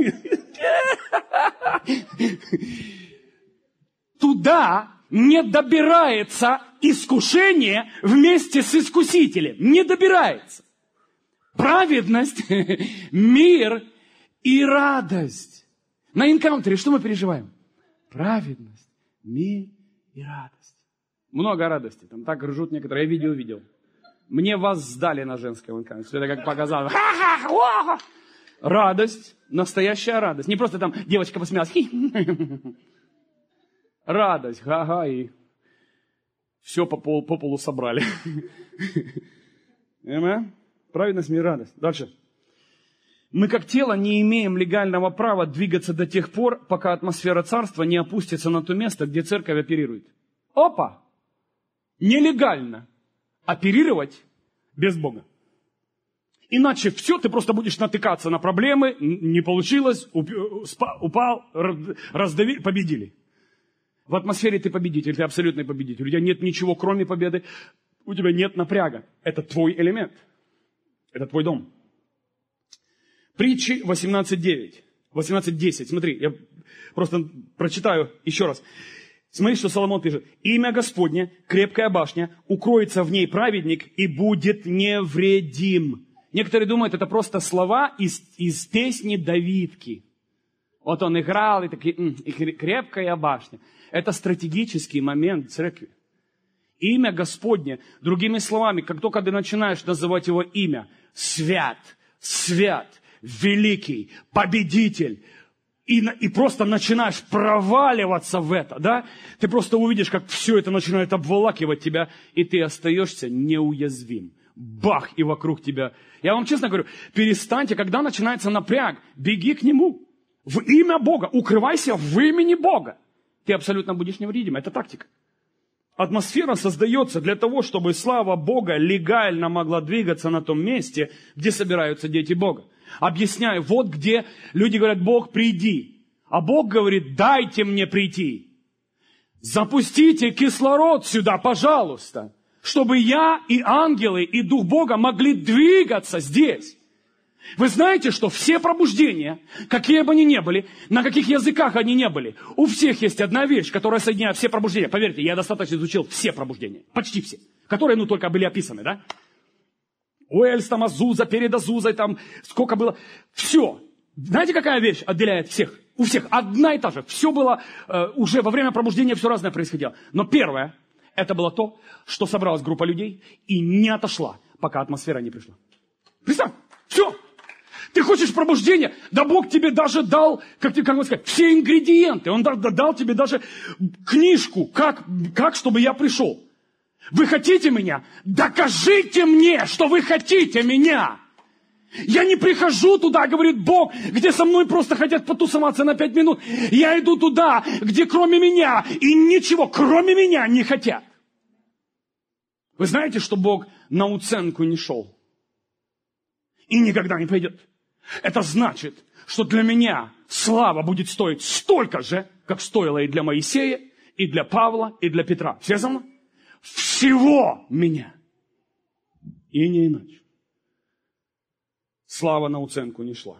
Туда не добирается искушение вместе с искусителем. Не добирается. Праведность, мир и радость. На энкаунтере что мы переживаем? Праведность, мир и радость. Много радости. Там так ржут некоторые. Я видео видел. Мне вас сдали на женском инкаме. Что это как показало. Ха-ха! Радость, настоящая радость. Не просто там девочка посмеялась. Радость, ага, и все по полу собрали. Праведность, мир, радость. Дальше. Мы как тело не имеем легального права двигаться до тех пор, пока атмосфера царства не опустится на то место, где церковь оперирует. Опа! Нелегально оперировать без Бога. Иначе все, ты просто будешь натыкаться на проблемы, не получилось, упал, раздавили, победили. В атмосфере ты победитель, ты абсолютный победитель. У тебя нет ничего, кроме победы, у тебя нет напряга. Это твой элемент, это твой дом. Притчи 18:9, 18:10. Смотри, я просто прочитаю еще раз. Смотри, что Соломон пишет. «Имя Господне, крепкая башня, укроется в ней праведник и будет невредим». Некоторые думают, это просто слова из песни Давидки. Вот он играл, и такие, крепкая башня. Это стратегический момент церкви. Имя Господне, другими словами, как только ты начинаешь называть его имя, свят, свят, великий, победитель, и просто начинаешь проваливаться в это, да? Ты просто увидишь, как все это начинает обволакивать тебя, и ты остаешься неуязвим. Бах, и вокруг тебя. Я вам честно говорю, перестаньте, когда начинается напряг, беги к нему. В имя Бога. Укрывайся в имени Бога. Ты абсолютно будешь невредим. Это тактика. Атмосфера создается для того, чтобы слава Бога легально могла двигаться на том месте, где собираются дети Бога. Объясняю, вот где люди говорят, Бог, приди. А Бог говорит, дайте мне прийти. Запустите кислород сюда, пожалуйста. Чтобы я и ангелы, и Дух Бога могли двигаться здесь. Вы знаете, что все пробуждения, какие бы они ни были, на каких языках они ни были, у всех есть одна вещь, которая соединяет все пробуждения. Поверьте, я достаточно изучил все пробуждения, почти все, которые, только были описаны, да? Уэльс, там, Азуза, перед Азузой, там, сколько было. Все. Знаете, какая вещь отделяет всех? У всех одна и та же. Все было, уже во время пробуждения все разное происходило. Но первое, это было то, что собралась группа людей и не отошла, пока атмосфера не пришла. Представь, все. Ты хочешь пробуждения? Да Бог тебе даже дал, как можно сказать, все ингредиенты. Он дал тебе даже книжку, как чтобы я пришел. Вы хотите меня? Докажите мне, что вы хотите меня. Я не прихожу туда, говорит Бог, где со мной просто хотят потусоваться на 5 минут. Я иду туда, где кроме меня и ничего, кроме меня не хотят. Вы знаете, что Бог на уценку не шел? И никогда не пойдет. Это значит, что для меня слава будет стоить столько же, как стоила и для Моисея, и для Павла, и для Петра. Все за мной? Всего меня. И не иначе. Слава на уценку не шла.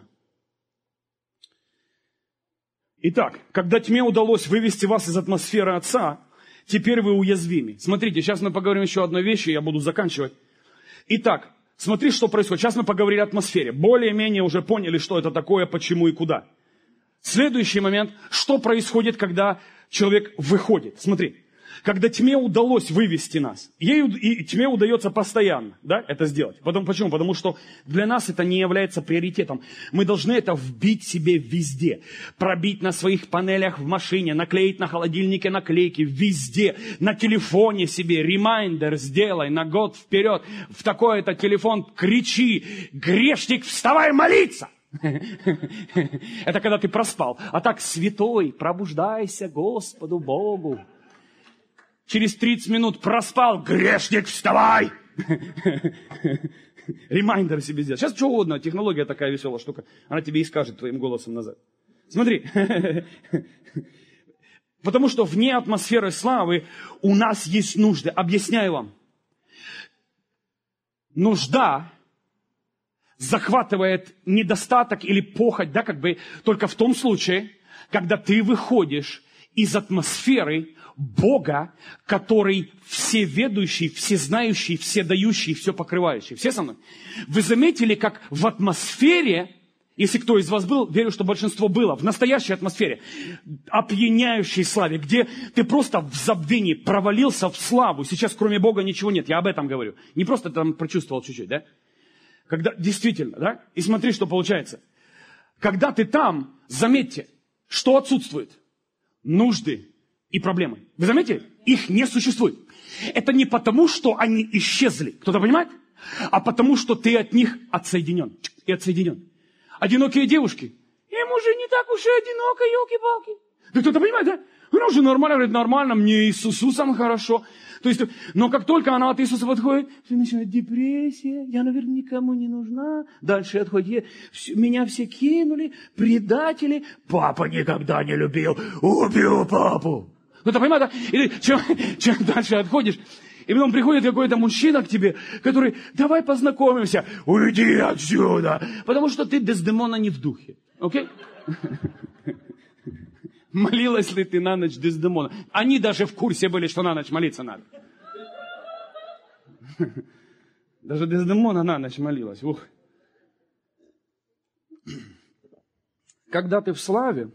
Итак, когда тьме удалось вывести вас из атмосферы Отца, теперь вы уязвимы. Смотрите, сейчас мы поговорим еще о одной вещи, я буду заканчивать. Итак, смотри, что происходит. Сейчас мы поговорили о атмосфере. Более-менее уже поняли, что это такое, почему и куда. Следующий момент, что происходит, когда человек выходит. Смотри. Когда тьме удалось вывести нас, и тьме удается постоянно, да, это сделать. Почему? Потому что для нас это не является приоритетом. Мы должны это вбить себе везде. Пробить на своих панелях в машине, наклеить на холодильнике наклейки, везде. На телефоне себе ремайндер сделай на год вперед. В такой-то телефон кричи: грешник, вставай молиться! Это когда ты проспал. А так, святой, пробуждайся Господу Богу. Через 30 минут проспал, грешник, вставай! Ремайндер себе сделать. Сейчас что угодно, технология такая веселая штука. Она тебе и скажет твоим голосом назад. Смотри. Потому что вне атмосферы славы у нас есть нужды. Объясняю вам. Нужда захватывает недостаток или похоть, да, только в том случае, когда ты выходишь из атмосферы Бога, который всеведущий, всезнающий, вседающий, все покрывающий. Все со мной? Вы заметили, как в атмосфере Если кто из вас был, верю, что большинство было, в настоящей атмосфере, опьяняющей славе, где ты просто в забвении провалился в славу. Сейчас кроме Бога ничего нет, я об этом говорю. Не просто там прочувствовал чуть-чуть, да? Когда действительно, да? И смотри, что получается. Когда ты там, заметьте, что отсутствует? Нужды и проблемы. Вы заметили? Их не существует. Это не потому, что они исчезли. Кто-то понимает? А потому, что ты от них отсоединен. И отсоединен. Одинокие девушки. Им уже не так уж и одиноко, елки-палки. Да кто-то понимает, да? Она уже нормально, говорит, нормально, мне и с Иисусом хорошо. То есть, но как только она от Иисуса подходит, начинает депрессия, я, наверное, никому не нужна. Дальше отходит, меня все кинули, предатели, папа никогда не любил, убил папу. Кто-то понимает, да? Или чем дальше отходишь, и потом приходит какой-то мужчина к тебе, который, давай познакомимся, уйди отсюда, потому что ты Дездемона не в духе. Окей? Молилась ли ты на ночь Дездемона? Они даже в курсе были, что на ночь молиться надо. Даже Дездемона на ночь молилась. Ух. Когда ты в славе,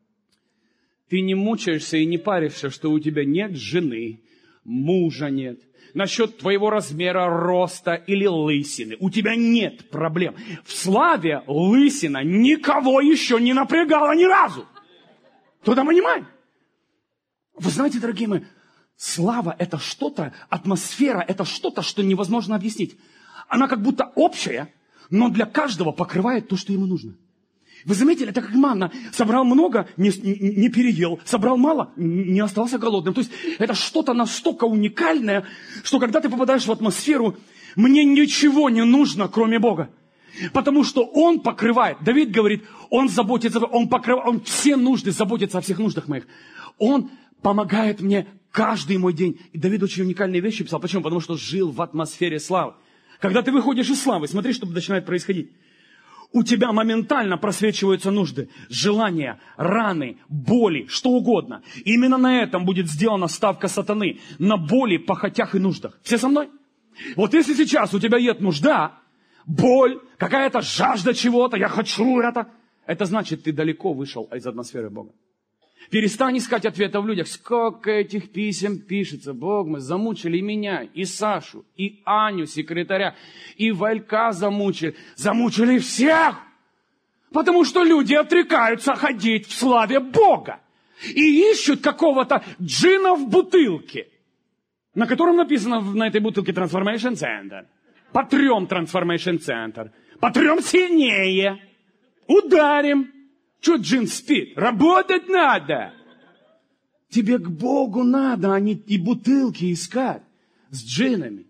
ты не мучаешься и не паришься, что у тебя нет жены, мужа нет, насчет твоего размера, роста или лысины. У тебя нет проблем. В славе лысина никого еще не напрягала ни разу. Кто-то понимает? Вы знаете, дорогие мои, слава это что-то, атмосфера это что-то, что невозможно объяснить. Она как будто общая, но для каждого покрывает то, что ему нужно. Вы заметили, это как манна. Собрал много, не переел. Собрал мало, не остался голодным. То есть это что-то настолько уникальное, что когда ты попадаешь в атмосферу, мне ничего не нужно, кроме Бога. Потому что Он покрывает. Давид говорит, Он заботится, Он покрывает, Он все нужды, заботится о всех нуждах моих. Он помогает мне каждый мой день. И Давид очень уникальные вещи писал. Почему? Потому что жил в атмосфере славы. Когда ты выходишь из славы, смотри, что начинает происходить. У тебя моментально просвечиваются нужды, желания, раны, боли, что угодно. И именно на этом будет сделана ставка сатаны. На боли, похотях и нуждах. Все со мной? Вот если сейчас у тебя есть нужда, боль, какая-то жажда чего-то, я хочу это значит, ты далеко вышел из атмосферы Бога. Перестань искать ответа в людях. Сколько этих писем пишется. Бог мой, замучили меня, и Сашу, и Аню, секретаря, и Валька замучили. Замучили всех. Потому что люди отрекаются ходить в славе Бога. И ищут какого-то джина в бутылке, на котором написано на этой бутылке Transformation Center. Потрем Transformation Center. Потрем сильнее. Ударим. Что джин спит? Работать надо. Тебе к Богу надо, а не и бутылки искать с джинами.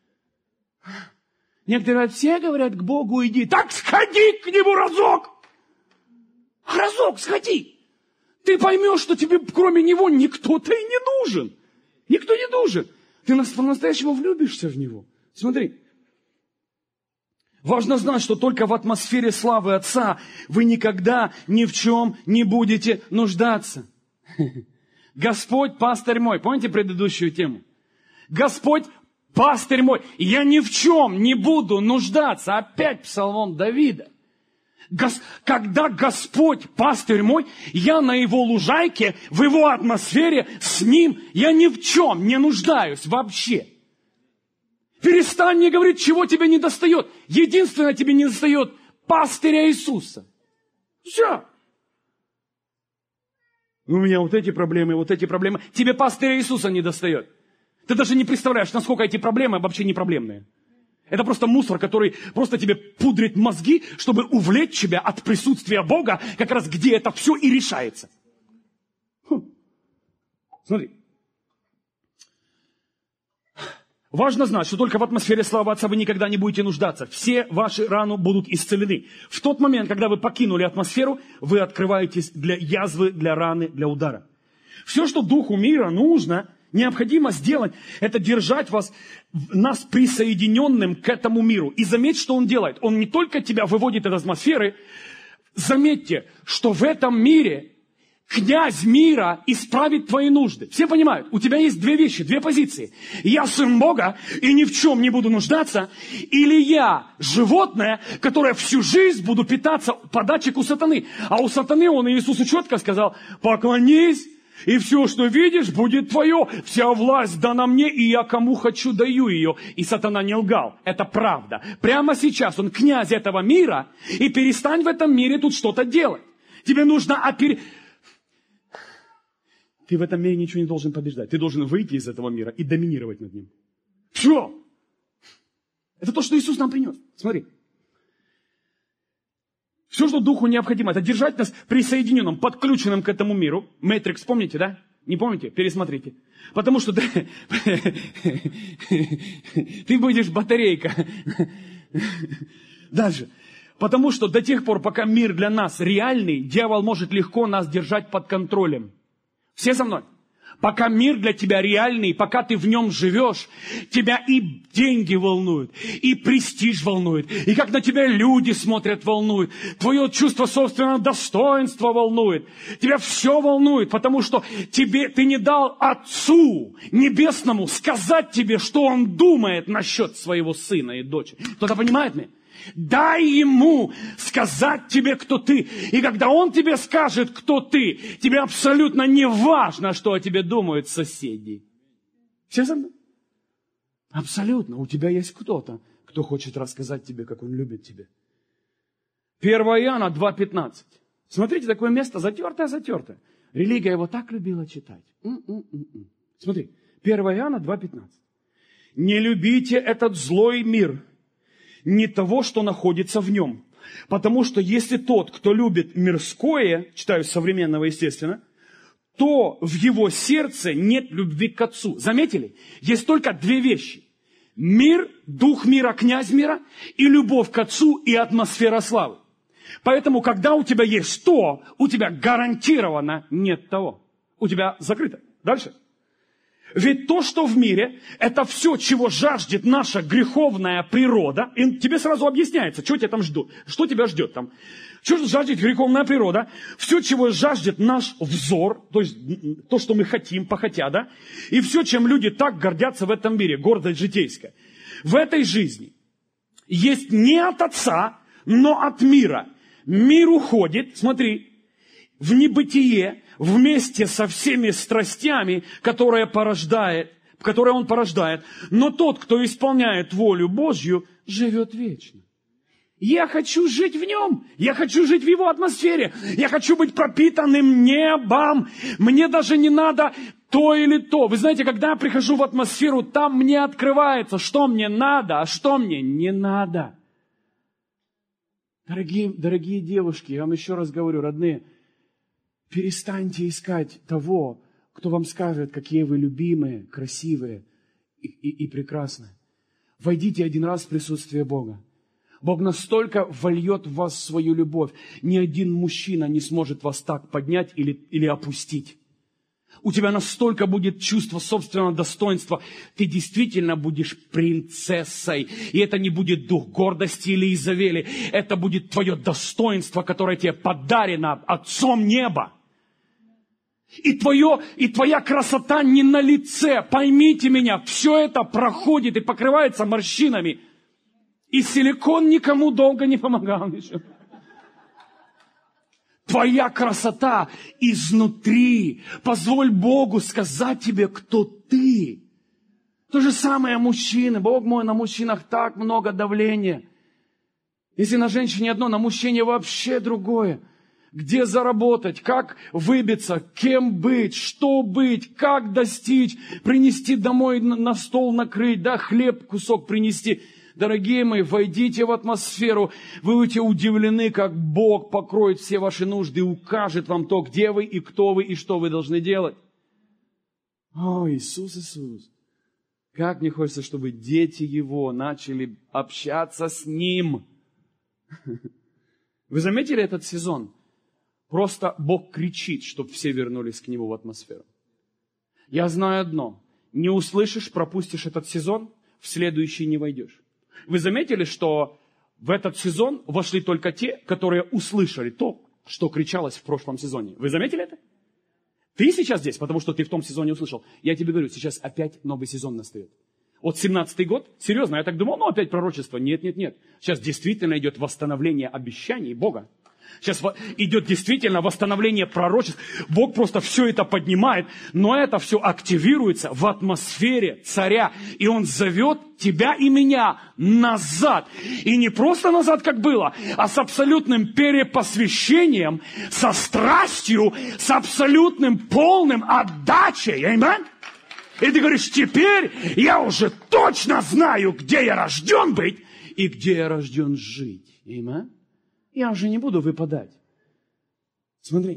Некоторые все говорят, к Богу иди. Так сходи к Нему разок. Разок сходи. Ты поймешь, что тебе кроме Него никто-то и не нужен. Никто не нужен. Ты по-настоящему влюбишься в Него. Смотри. Важно знать, что только в атмосфере славы Отца вы никогда ни в чем не будете нуждаться. Господь, пастырь мой. Помните предыдущую тему? Господь, пастырь мой. Я ни в чем не буду нуждаться. Опять псалом Давида. Когда Господь, пастырь мой, я на Его лужайке, в Его атмосфере, с Ним, я ни в чем не нуждаюсь вообще. Перестань мне говорить, чего тебе не достает. Единственное тебе не достает пастыря Иисуса. Все. У меня вот эти проблемы, вот эти проблемы. Тебе пастыря Иисуса не достает. Ты даже не представляешь, насколько эти проблемы вообще не проблемные. Это просто мусор, который просто тебе пудрит мозги, чтобы увлечь тебя от присутствия Бога, как раз где это все и решается. Смотри. Важно знать, что только в атмосфере славы Отца вы никогда не будете нуждаться. Все ваши раны будут исцелены. В тот момент, когда вы покинули атмосферу, вы открываетесь для язвы, для раны, для удара. Все, что духу мира нужно, необходимо сделать, это держать нас присоединенным к этому миру. И заметь, что он делает. Он не только тебя выводит из атмосферы. Заметьте, что в этом мире князь мира исправит твои нужды. Все понимают, у тебя есть две вещи, две позиции. Я сын Бога и ни в чем не буду нуждаться, или я животное, которое всю жизнь буду питаться по датчику сатаны. А у сатаны он Иисусу четко сказал: поклонись, и все, что видишь, будет твое. Вся власть дана мне, и я кому хочу даю ее. И сатана не лгал. Это правда. Прямо сейчас он князь этого мира, и перестань в этом мире тут что-то делать. Тебе нужно Ты в этом мире ничего не должен побеждать. Ты должен выйти из этого мира и доминировать над ним. Все. Это то, что Иисус нам принес. Смотри. Все, что Духу необходимо, это держать нас присоединенным, подключенным к этому миру. Мэтрикс, помните, да? Не помните? Пересмотрите. Потому что ты будешь батарейка. Дальше. Потому что до тех пор, пока мир для нас реальный, дьявол может легко нас держать под контролем. Все со мной? Пока мир для тебя реальный, пока ты в нем живешь, тебя и деньги волнуют, и престиж волнует, и как на тебя люди смотрят волнует, твое чувство собственного достоинства волнует, тебя все волнует, потому что ты не дал Отцу Небесному сказать тебе, что Он думает насчет своего сына и дочери. Кто-то понимает меня? Дай ему сказать тебе, кто ты. И когда он тебе скажет, кто ты, тебе абсолютно не важно, что о тебе думают соседи. Все со мной? Абсолютно. У тебя есть кто-то, кто хочет рассказать тебе, как он любит тебя. 1 Иоанна 2,15. Смотрите, такое место затертое. Религия его так любила читать. Смотри, 1 Иоанна 2,15. Не любите этот злой мир, не того, что находится в нем. Потому что если тот, кто любит мирское, читаю современного, естественно, то в его сердце нет любви к Отцу. Заметили? Есть только две вещи. Мир, дух мира, князь мира, и любовь к Отцу, и атмосфера славы. Поэтому, когда у тебя есть то, у тебя гарантированно нет того. У тебя закрыто. Дальше. Ведь то, что в мире, это все, чего жаждет наша греховная природа. И тебе сразу объясняется, что тебя там ждет, что тебя ждет там. Что жаждет греховная природа? Все, чего жаждет наш взор, то есть то, что мы хотим, похотя, да? И все, чем люди так гордятся в этом мире, гордость житейская. В этой жизни есть не от Отца, но от мира. Мир уходит, смотри, в небытие, вместе со всеми страстями, которые он порождает. Но тот, кто исполняет волю Божью, живет вечно. Я хочу жить в нем. Я хочу жить в его атмосфере. Я хочу быть пропитанным небом. Мне даже не надо то или то. Вы знаете, когда я прихожу в атмосферу, там мне открывается, что мне надо, а что мне не надо. Дорогие девушки, я вам еще раз говорю, родные, перестаньте искать того, кто вам скажет, какие вы любимые, красивые и прекрасные. Войдите один раз в присутствие Бога. Бог настолько вольет в вас свою любовь. Ни один мужчина не сможет вас так поднять или опустить. У тебя настолько будет чувство собственного достоинства. Ты действительно будешь принцессой. И это не будет дух гордости или Изавели. Это будет твое достоинство, которое тебе подарено Отцом неба. И твоя красота не на лице. Поймите меня, все это проходит и покрывается морщинами. И силикон никому долго не помогал еще. Твоя красота изнутри. Позволь Богу сказать тебе, кто ты. То же самое мужчины. Бог мой, на мужчинах так много давления. Если на женщине одно, на мужчине вообще другое. Где заработать, как выбиться, кем быть, что быть, как достичь, принести домой, на стол накрыть, да, хлеб, кусок принести. Дорогие мои, войдите в атмосферу, вы будете удивлены, как Бог покроет все ваши нужды и укажет вам то, где вы и кто вы и что вы должны делать. О, Иисус. Как мне хочется, чтобы дети Его начали общаться с Ним. Вы заметили этот сезон? Просто Бог кричит, чтобы все вернулись к Нему в атмосферу. Я знаю одно. Не услышишь, пропустишь этот сезон, в следующий не войдешь. Вы заметили, что в этот сезон вошли только те, которые услышали то, что кричалось в прошлом сезоне? Вы заметили это? Ты сейчас здесь, потому что ты в том сезоне услышал. Я тебе говорю, сейчас опять новый сезон настает. Вот 17-й год, серьезно, я так думал, опять пророчество. Нет. Сейчас действительно идет восстановление обещаний Бога. Сейчас идет действительно восстановление пророчеств. Бог просто все это поднимает, но это все активируется в атмосфере царя. И Он зовет тебя и меня назад. И не просто назад, как было, а с абсолютным перепосвящением, со страстью, с абсолютным полным отдачей. Аминь. И ты говоришь, теперь я уже точно знаю, где я рожден быть и где я рожден жить. Аминь. Я уже не буду выпадать. Смотри.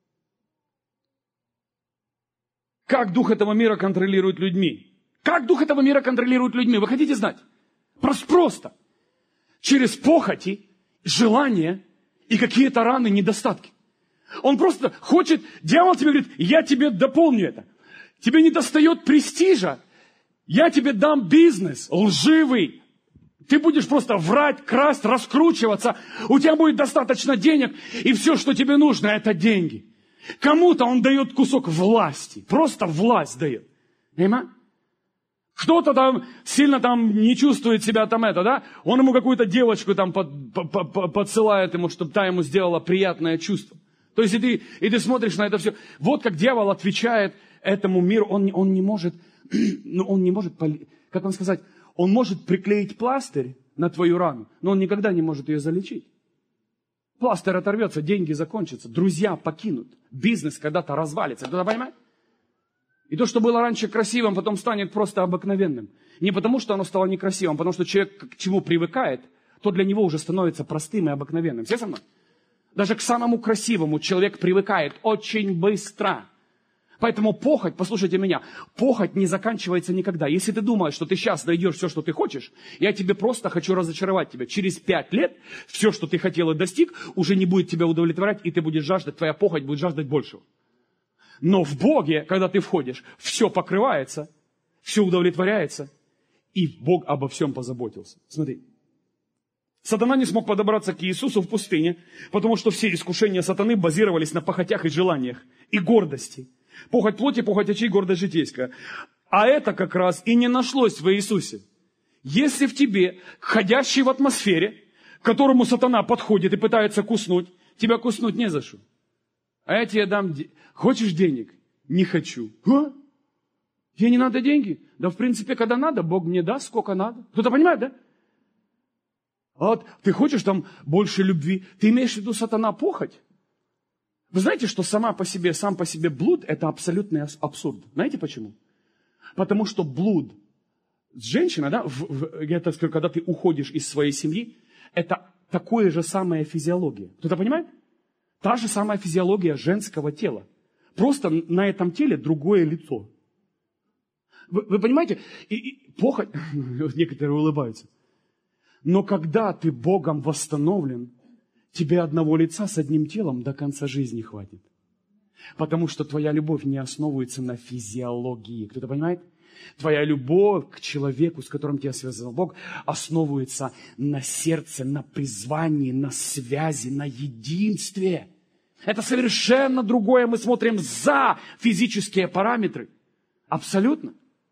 Как дух этого мира контролирует людьми? Как дух этого мира контролирует людьми? Вы хотите знать? Просто. Через похоти, желания и какие-то раны, недостатки. Он просто хочет, дьявол тебе говорит, я тебе дополню это. Тебе не достает престижа. Я тебе дам бизнес лживый. Ты будешь просто врать, красть, раскручиваться. У тебя будет достаточно денег, и все, что тебе нужно, это деньги. Кому-то он дает кусок власти. Просто власть дает. Понимаешь? Кто-то там сильно там не чувствует себя там да? Он ему какую-то девочку там подсылает ему, чтобы та ему сделала приятное чувство. То есть и ты смотришь на это все. Вот как дьявол отвечает этому миру. Он не может, как вам сказать, он может приклеить пластырь на твою рану, но он никогда не может ее залечить. Пластырь оторвется, деньги закончатся, друзья покинут, бизнес когда-то развалится. Кто-то понимает? И то, что было раньше красивым, потом станет просто обыкновенным. Не потому, что оно стало некрасивым, а потому что человек к чему привыкает, то для него уже становится простым и обыкновенным. Все со мной? Даже к самому красивому человек привыкает очень быстро. Поэтому похоть, послушайте меня, похоть не заканчивается никогда. Если ты думаешь, что ты сейчас найдешь все, что ты хочешь, я тебе просто хочу разочаровать тебя. Через 5 лет все, что ты хотел и достиг, уже не будет тебя удовлетворять, и ты будешь жаждать, твоя похоть будет жаждать большего. Но в Боге, когда ты входишь, все покрывается, все удовлетворяется, и Бог обо всем позаботился. Смотри. Сатана не смог подобраться к Иисусу в пустыне, потому что все искушения сатаны базировались на похотях и желаниях, и гордости. Похоть плоти, похоть очей, гордость житейская. А это как раз и не нашлось в Иисусе. Если в тебе, ходящий в атмосфере, к которому сатана подходит и пытается куснуть, тебя куснуть не за что. А я тебе дам... Хочешь денег? Не хочу. А? Тебе не надо деньги? Да в принципе, когда надо, Бог мне даст, сколько надо. Кто-то понимает, да? Вот ты хочешь там больше любви? Ты имеешь в виду сатана похоть? Вы знаете, что сам по себе блуд – это абсолютный абсурд. Знаете почему? Потому что блуд с женщиной, я так скажу, когда ты уходишь из своей семьи, это такое же самая физиология. Кто-то понимает? Та же самая физиология женского тела. Просто на этом теле другое лицо. Вы понимаете? И похоть, некоторые улыбаются. Но когда ты Богом восстановлен, тебе одного лица с одним телом до конца жизни хватит. Потому что твоя любовь не основывается на физиологии. Кто-то понимает? Твоя любовь к человеку, с которым тебя связал Бог, основывается на сердце, на призвании, на связи, на единстве. Это совершенно другое. Мы смотрим за физические параметры. Абсолютно.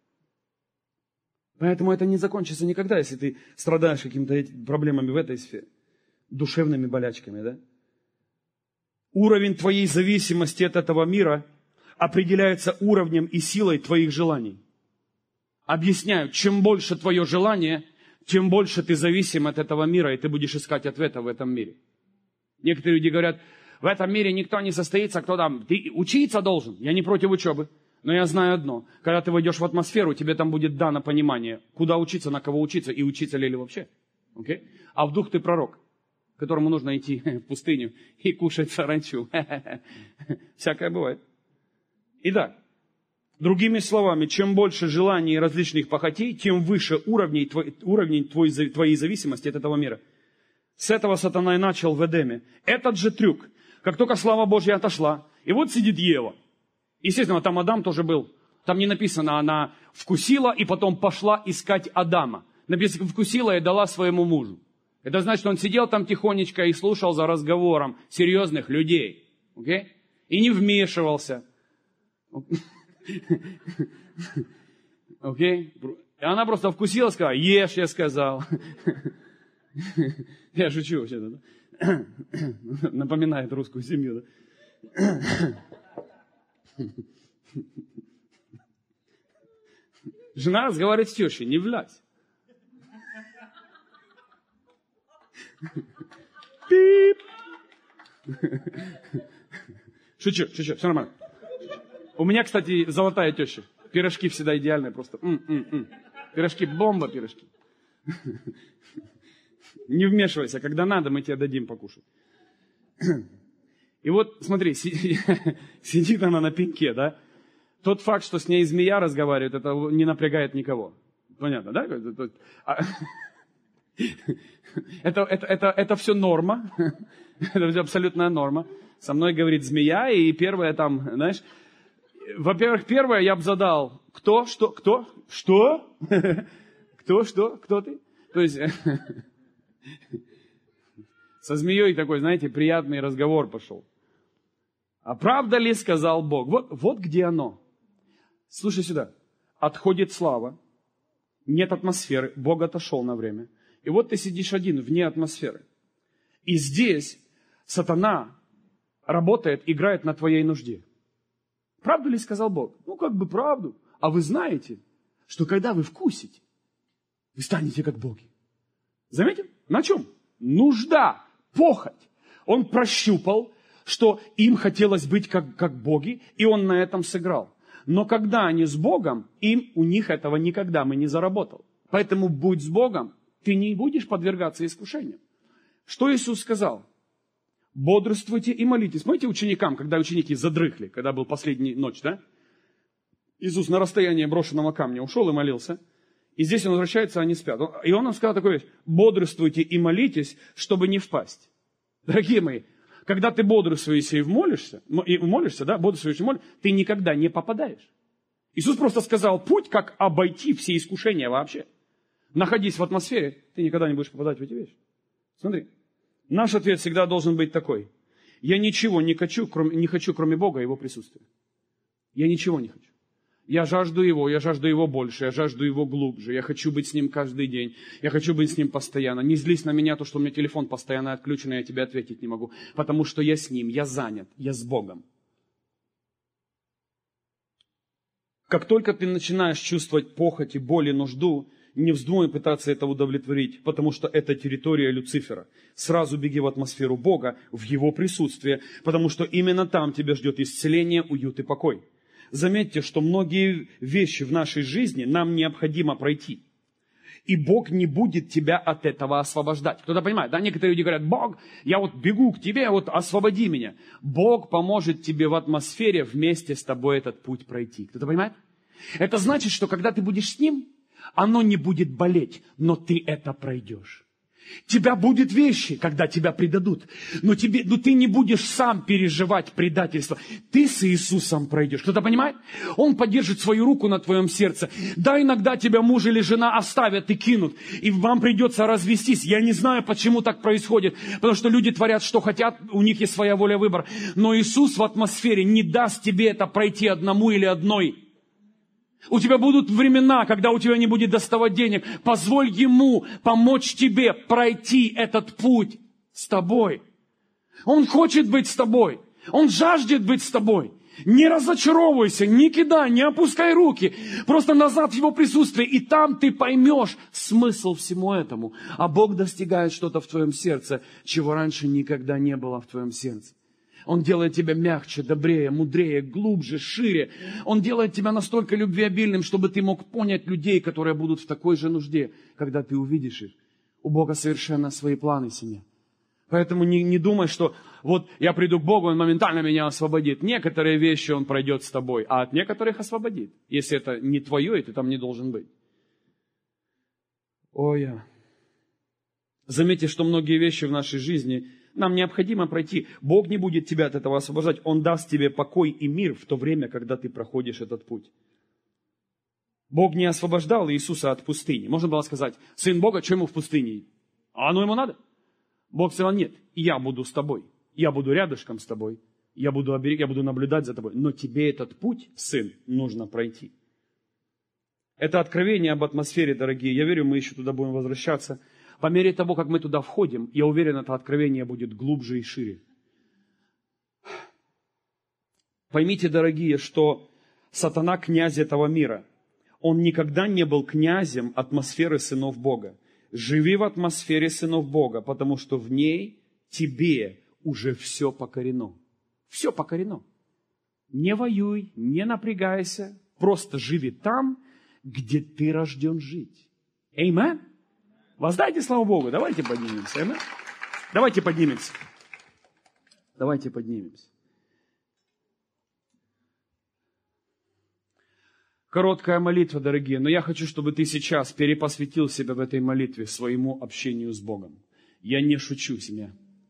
Поэтому это не закончится никогда, если ты страдаешь какими-то проблемами в этой сфере. Душевными болячками, да? Уровень твоей зависимости от этого мира определяется уровнем и силой твоих желаний. Объясняю, чем больше твое желание, тем больше ты зависим от этого мира, и ты будешь искать ответа в этом мире. Некоторые люди говорят, в этом мире никто не состоится, кто там, ты учиться должен. Я не против учебы, но я знаю одно. Когда ты войдешь в атмосферу, тебе там будет дано понимание, куда учиться, на кого учиться, и учиться ли вообще. Okay? А вдруг ты пророк, которому нужно идти в пустыню и кушать саранчу. Всякое бывает. Итак, другими словами, чем больше желаний и различных похотей, тем выше уровень твоей зависимости от этого мира. С этого сатана и начал в Эдеме. Этот же трюк, как только слава Божья отошла, и вот сидит Ева. Естественно, там Адам тоже был. Там не написано, она вкусила и потом пошла искать Адама. Написано, вкусила и дала своему мужу. Это значит, что он сидел там тихонечко и слушал за разговором серьезных людей. Okay? И не вмешивался. Окей? И она просто вкусила, сказала, ешь, я сказал. Я шучу вообще-то. Да? Напоминает русскую семью. Да? Жена разговаривает с тещей, не влазь. Пип. Шучу, все нормально. У меня, кстати, золотая теща. Пирожки всегда идеальные, просто. Пирожки, бомба пирожки. Не вмешивайся, когда надо, мы тебе дадим покушать. И вот, смотри, сидит она на пеньке, да? Тот факт, что с ней змея разговаривает, это не напрягает никого. Понятно, да? Это все норма. Это все абсолютная норма. Со мной говорит змея, и первое там, знаешь... Во-первых, первое я бы задал, кто ты? То есть, со змеей такой, знаете, приятный разговор пошел. А правда ли сказал Бог? Вот где оно. Слушай сюда. Отходит слава, нет атмосферы, Бог отошел на время. И вот ты сидишь один, вне атмосферы. И здесь сатана работает, играет на твоей нужде. Правду ли сказал Бог? Ну, как бы правду. А вы знаете, что когда вы вкусите, вы станете как боги. Заметил? На чем? Нужда, похоть. Он прощупал, что им хотелось быть как боги, и он на этом сыграл. Но когда они с Богом, у них этого никогда бы не заработал. Поэтому будь с Богом, ты не будешь подвергаться искушениям. Что Иисус сказал? Бодрствуйте и молитесь. Помните ученикам, когда ученики задрыхли, когда был последняя ночь, да? Иисус на расстоянии брошенного камня ушел и молился. И здесь он возвращается, они спят. И он нам сказал такую вещь. Бодрствуйте и молитесь, чтобы не впасть. Дорогие мои, когда ты бодрствуешь и молишься, да, бодрствуешь и молишься, ты никогда не попадаешь. Иисус просто сказал путь, как обойти все искушения вообще. Находись в атмосфере, ты никогда не будешь попадать в эти вещи. Смотри. Наш ответ всегда должен быть такой. Я ничего не хочу, кроме Бога и Его присутствия. Я ничего не хочу. Я жажду Его больше, я жажду Его глубже. Я хочу быть с Ним каждый день. Я хочу быть с Ним постоянно. Не злись на меня, то, что у меня телефон постоянно отключен, и я тебе ответить не могу. Потому что я с Ним, я занят, я с Богом. Как только ты начинаешь чувствовать похоть и боль и нужду, не вздумай пытаться это удовлетворить, потому что это территория Люцифера. Сразу беги в атмосферу Бога, в Его присутствие, потому что именно там тебя ждет исцеление, уют и покой. Заметьте, что многие вещи в нашей жизни нам необходимо пройти. И Бог не будет тебя от этого освобождать. Кто-то понимает, да? Некоторые люди говорят, Бог, я вот бегу к тебе, вот освободи меня. Бог поможет тебе в атмосфере вместе с тобой этот путь пройти. Кто-то понимает? Это значит, что когда ты будешь с Ним, оно не будет болеть, но ты это пройдешь. Тебя будут вещи, когда тебя предадут, но ты не будешь сам переживать предательство. Ты с Иисусом пройдешь. Кто-то понимает? Он поддержит свою руку на твоем сердце. Да, иногда тебя муж или жена оставят и кинут, и вам придется развестись. Я не знаю, почему так происходит, потому что люди творят, что хотят, у них есть своя воля, выбор. Но Иисус в атмосфере не даст тебе это пройти одному или одной. У тебя будут времена, когда у тебя не будет доставать денег. Позволь Ему помочь тебе пройти этот путь с тобой. Он хочет быть с тобой. Он жаждет быть с тобой. Не разочаровывайся, не кидай, не опускай руки. Просто назад в Его присутствие. И там ты поймешь смысл всему этому. А Бог достигает что-то в твоем сердце, чего раньше никогда не было в твоем сердце. Он делает тебя мягче, добрее, мудрее, глубже, шире. Он делает тебя настолько любвеобильным, чтобы ты мог понять людей, которые будут в такой же нужде, когда ты увидишь их. У Бога совершенно свои планы в семье. Поэтому не думай, что вот я приду к Богу, Он моментально меня освободит. Некоторые вещи Он пройдет с тобой, а от некоторых освободит. Если это не твое, и ты там не должен быть. Заметьте, что многие вещи в нашей жизни нам необходимо пройти. Бог не будет тебя от этого освобождать. Он даст тебе покой и мир в то время, когда ты проходишь этот путь. Бог не освобождал Иисуса от пустыни. Можно было сказать, Сын Бога, что ему в пустыне? А оно ему надо? Бог сказал, нет, я буду с тобой. Я буду рядышком с тобой. Я буду оберегать, я буду наблюдать за тобой. Но тебе этот путь, сын, нужно пройти. Это откровение об атмосфере, дорогие. Я верю, мы еще туда будем возвращаться. По мере того, как мы туда входим, я уверен, это откровение будет глубже и шире. Поймите, дорогие, что сатана князь этого мира. Он никогда не был князем атмосферы сынов Бога. Живи в атмосфере сынов Бога, потому что в ней тебе уже все покорено. Все покорено. Не воюй, не напрягайся, просто живи там, где ты рожден жить. Аминь. Воздайте славу Богу. Давайте поднимемся. Аминь. Давайте поднимемся. Давайте поднимемся. Короткая молитва, дорогие, но я хочу, чтобы ты сейчас перепосвятил себя в этой молитве своему общению с Богом. Я не шучу, семья.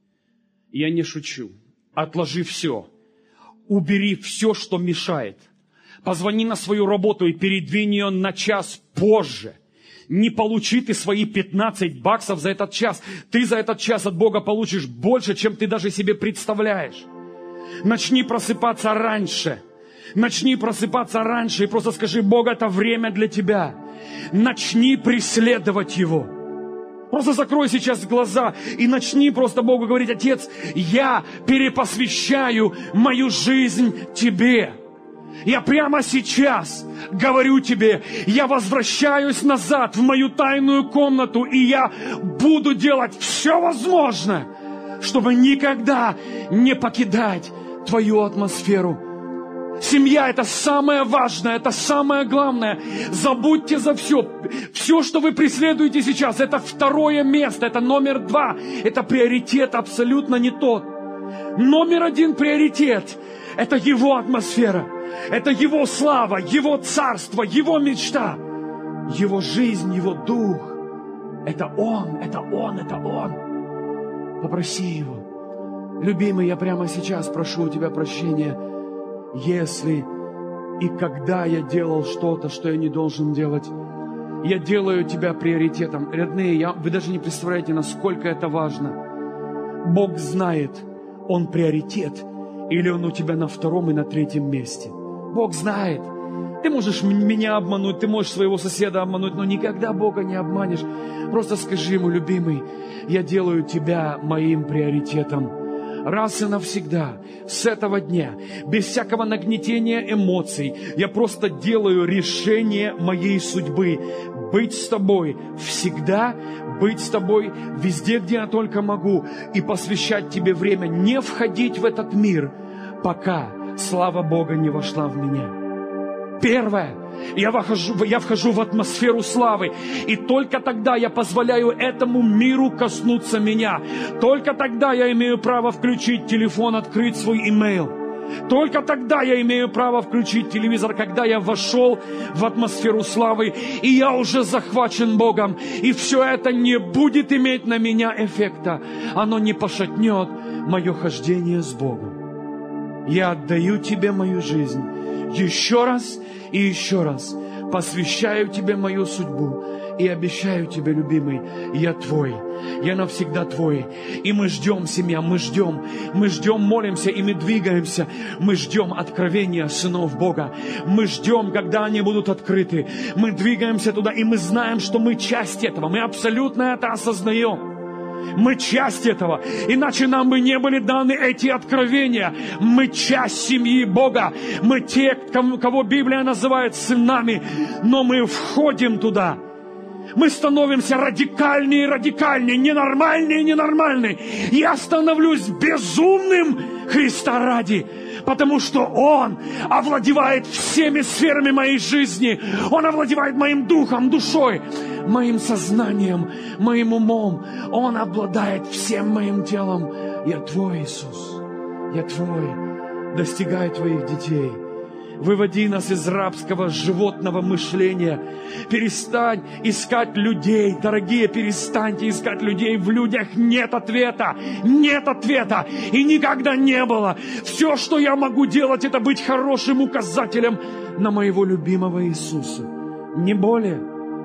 Я не шучу. Отложи все. Убери все, что мешает. Позвони на свою работу и передвинь ее на час позже. Не получи ты свои $15 за этот час. Ты за этот час от Бога получишь больше, чем ты даже себе представляешь. Начни просыпаться раньше. Начни просыпаться раньше и просто скажи: Бог, это время для тебя. Начни преследовать Его. Просто закрой сейчас глаза и начни просто Богу говорить: Отец, я перепосвящаю мою жизнь Тебе. Я прямо сейчас говорю Тебе, я возвращаюсь назад в мою тайную комнату, и я буду делать все возможное, чтобы никогда не покидать Твою атмосферу. Семья — это самое важное, это самое главное. Забудьте за все. Все, что вы преследуете сейчас, это второе место, это номер 2. Это приоритет абсолютно не тот. Номер 1 приоритет — это Его атмосфера. Это Его слава, Его царство, Его мечта, Его жизнь, Его дух. Это Он, это Он, это Он. Попроси Его. Любимый, я прямо сейчас прошу у Тебя прощения, если и когда я делал что-то, что я не должен делать. Я делаю Тебя приоритетом. Родные, вы даже не представляете, насколько это важно. Бог знает, Он приоритет, или Он у тебя на 2 и на 3 месте. Бог знает. Ты можешь меня обмануть, ты можешь своего соседа обмануть, но никогда Бога не обманешь. Просто скажи Ему: любимый, я делаю Тебя моим приоритетом. Раз и навсегда, с этого дня, без всякого нагнетения эмоций, я просто делаю решение моей судьбы. Быть с Тобой всегда, быть с Тобой везде, где я только могу, и посвящать Тебе время, не входить в этот мир, пока слава Бога не вошла в меня. Первое. Я вхожу в атмосферу славы. И только тогда я позволяю этому миру коснуться меня. Только тогда я имею право включить телефон, открыть свой имейл. Только тогда я имею право включить телевизор, когда я вошел в атмосферу славы, и я уже захвачен Богом. И все это не будет иметь на меня эффекта. Оно не пошатнет мое хождение с Богом. Я отдаю Тебе мою жизнь. Еще раз и еще раз посвящаю Тебе мою судьбу и обещаю Тебе, любимый, я Твой, я навсегда Твой. И мы ждем, семья, мы ждем, молимся, и мы двигаемся. Мы ждем откровения сынов Бога. Мы ждем, когда они будут открыты. Мы двигаемся туда, и мы знаем, что мы часть этого. Мы абсолютно это осознаем. Мы часть этого, иначе нам бы не были даны эти откровения. Мы часть семьи Бога. Мы те, кого Библия называет сынами, но мы входим туда. Мы становимся радикальнее и радикальнее, ненормальнее и ненормальнее. Я становлюсь безумным Христа ради, потому что Он овладевает всеми сферами моей жизни. Он овладевает моим духом, душой, моим сознанием, моим умом. Он обладает всем моим телом. Я Твой, Иисус. Я Твой. Достигай Твоих детей. Выводи нас из рабского животного мышления. Перестань искать людей. Дорогие, перестаньте искать людей. В людях нет ответа. Нет ответа. И никогда не было. Все, что я могу делать, это быть хорошим указателем на моего любимого Иисуса. Не более.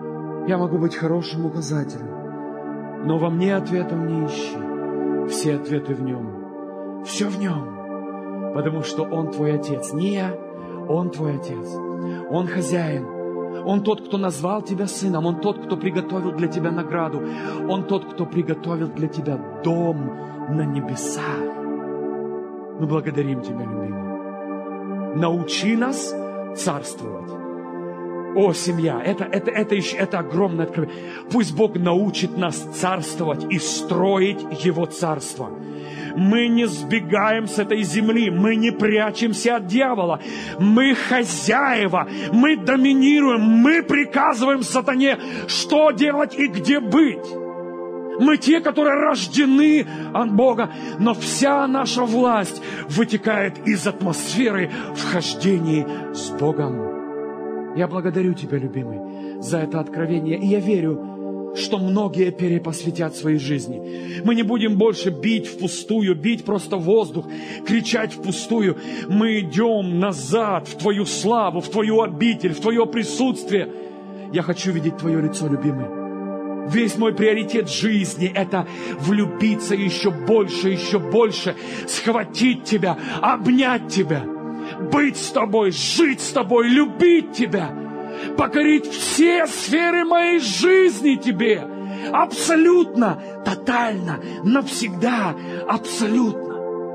Я могу быть хорошим указателем. Но во мне ответов не ищи. Все ответы в Нем. Все в Нем. Потому что Он твой Отец. Не я, Он твой Отец. Он хозяин. Он тот, кто назвал тебя сыном. Он тот, кто приготовил для тебя награду. Он тот, кто приготовил для тебя дом на небесах. Мы благодарим Тебя, любимый. Научи нас царствовать. О, семья, это огромное откровение. Пусть Бог научит нас царствовать и строить Его царство. Мы не сбегаем с этой земли, мы не прячемся от дьявола. Мы хозяева, мы доминируем, мы приказываем сатане, что делать и где быть. Мы те, которые рождены от Бога, но вся наша власть вытекает из атмосферы вхождения с Богом. Я благодарю Тебя, любимый, за это откровение. И я верю, что многие перепосвятят свои жизни. Мы не будем больше бить впустую, бить просто воздух, кричать впустую. Мы идем назад в Твою славу, в Твою обитель, в Твое присутствие. Я хочу видеть Твое лицо, любимый. Весь мой приоритет жизни – это влюбиться еще больше, схватить Тебя, обнять Тебя, быть с Тобой, жить с Тобой, любить Тебя, покорить все сферы моей жизни Тебе, абсолютно, тотально, навсегда, абсолютно.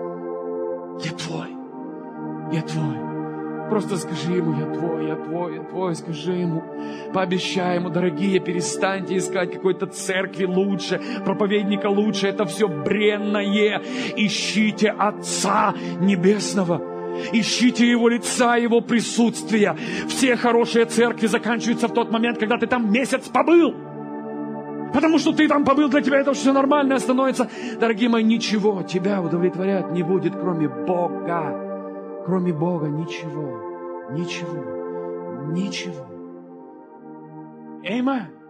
Я Твой, я Твой. Просто скажи Ему, я Твой, скажи Ему, пообещай Ему, дорогие, перестаньте искать какой-то церкви лучше, проповедника лучше, это все бренное. Ищите Отца Небесного, ищите Его лица, Его присутствия. Все хорошие церкви заканчиваются в тот момент, когда ты там месяц побыл. Потому что ты там побыл, для тебя это все нормально становится. Дорогие мои, ничего тебя удовлетворять не будет, кроме Бога. Кроме Бога ничего. Аминь.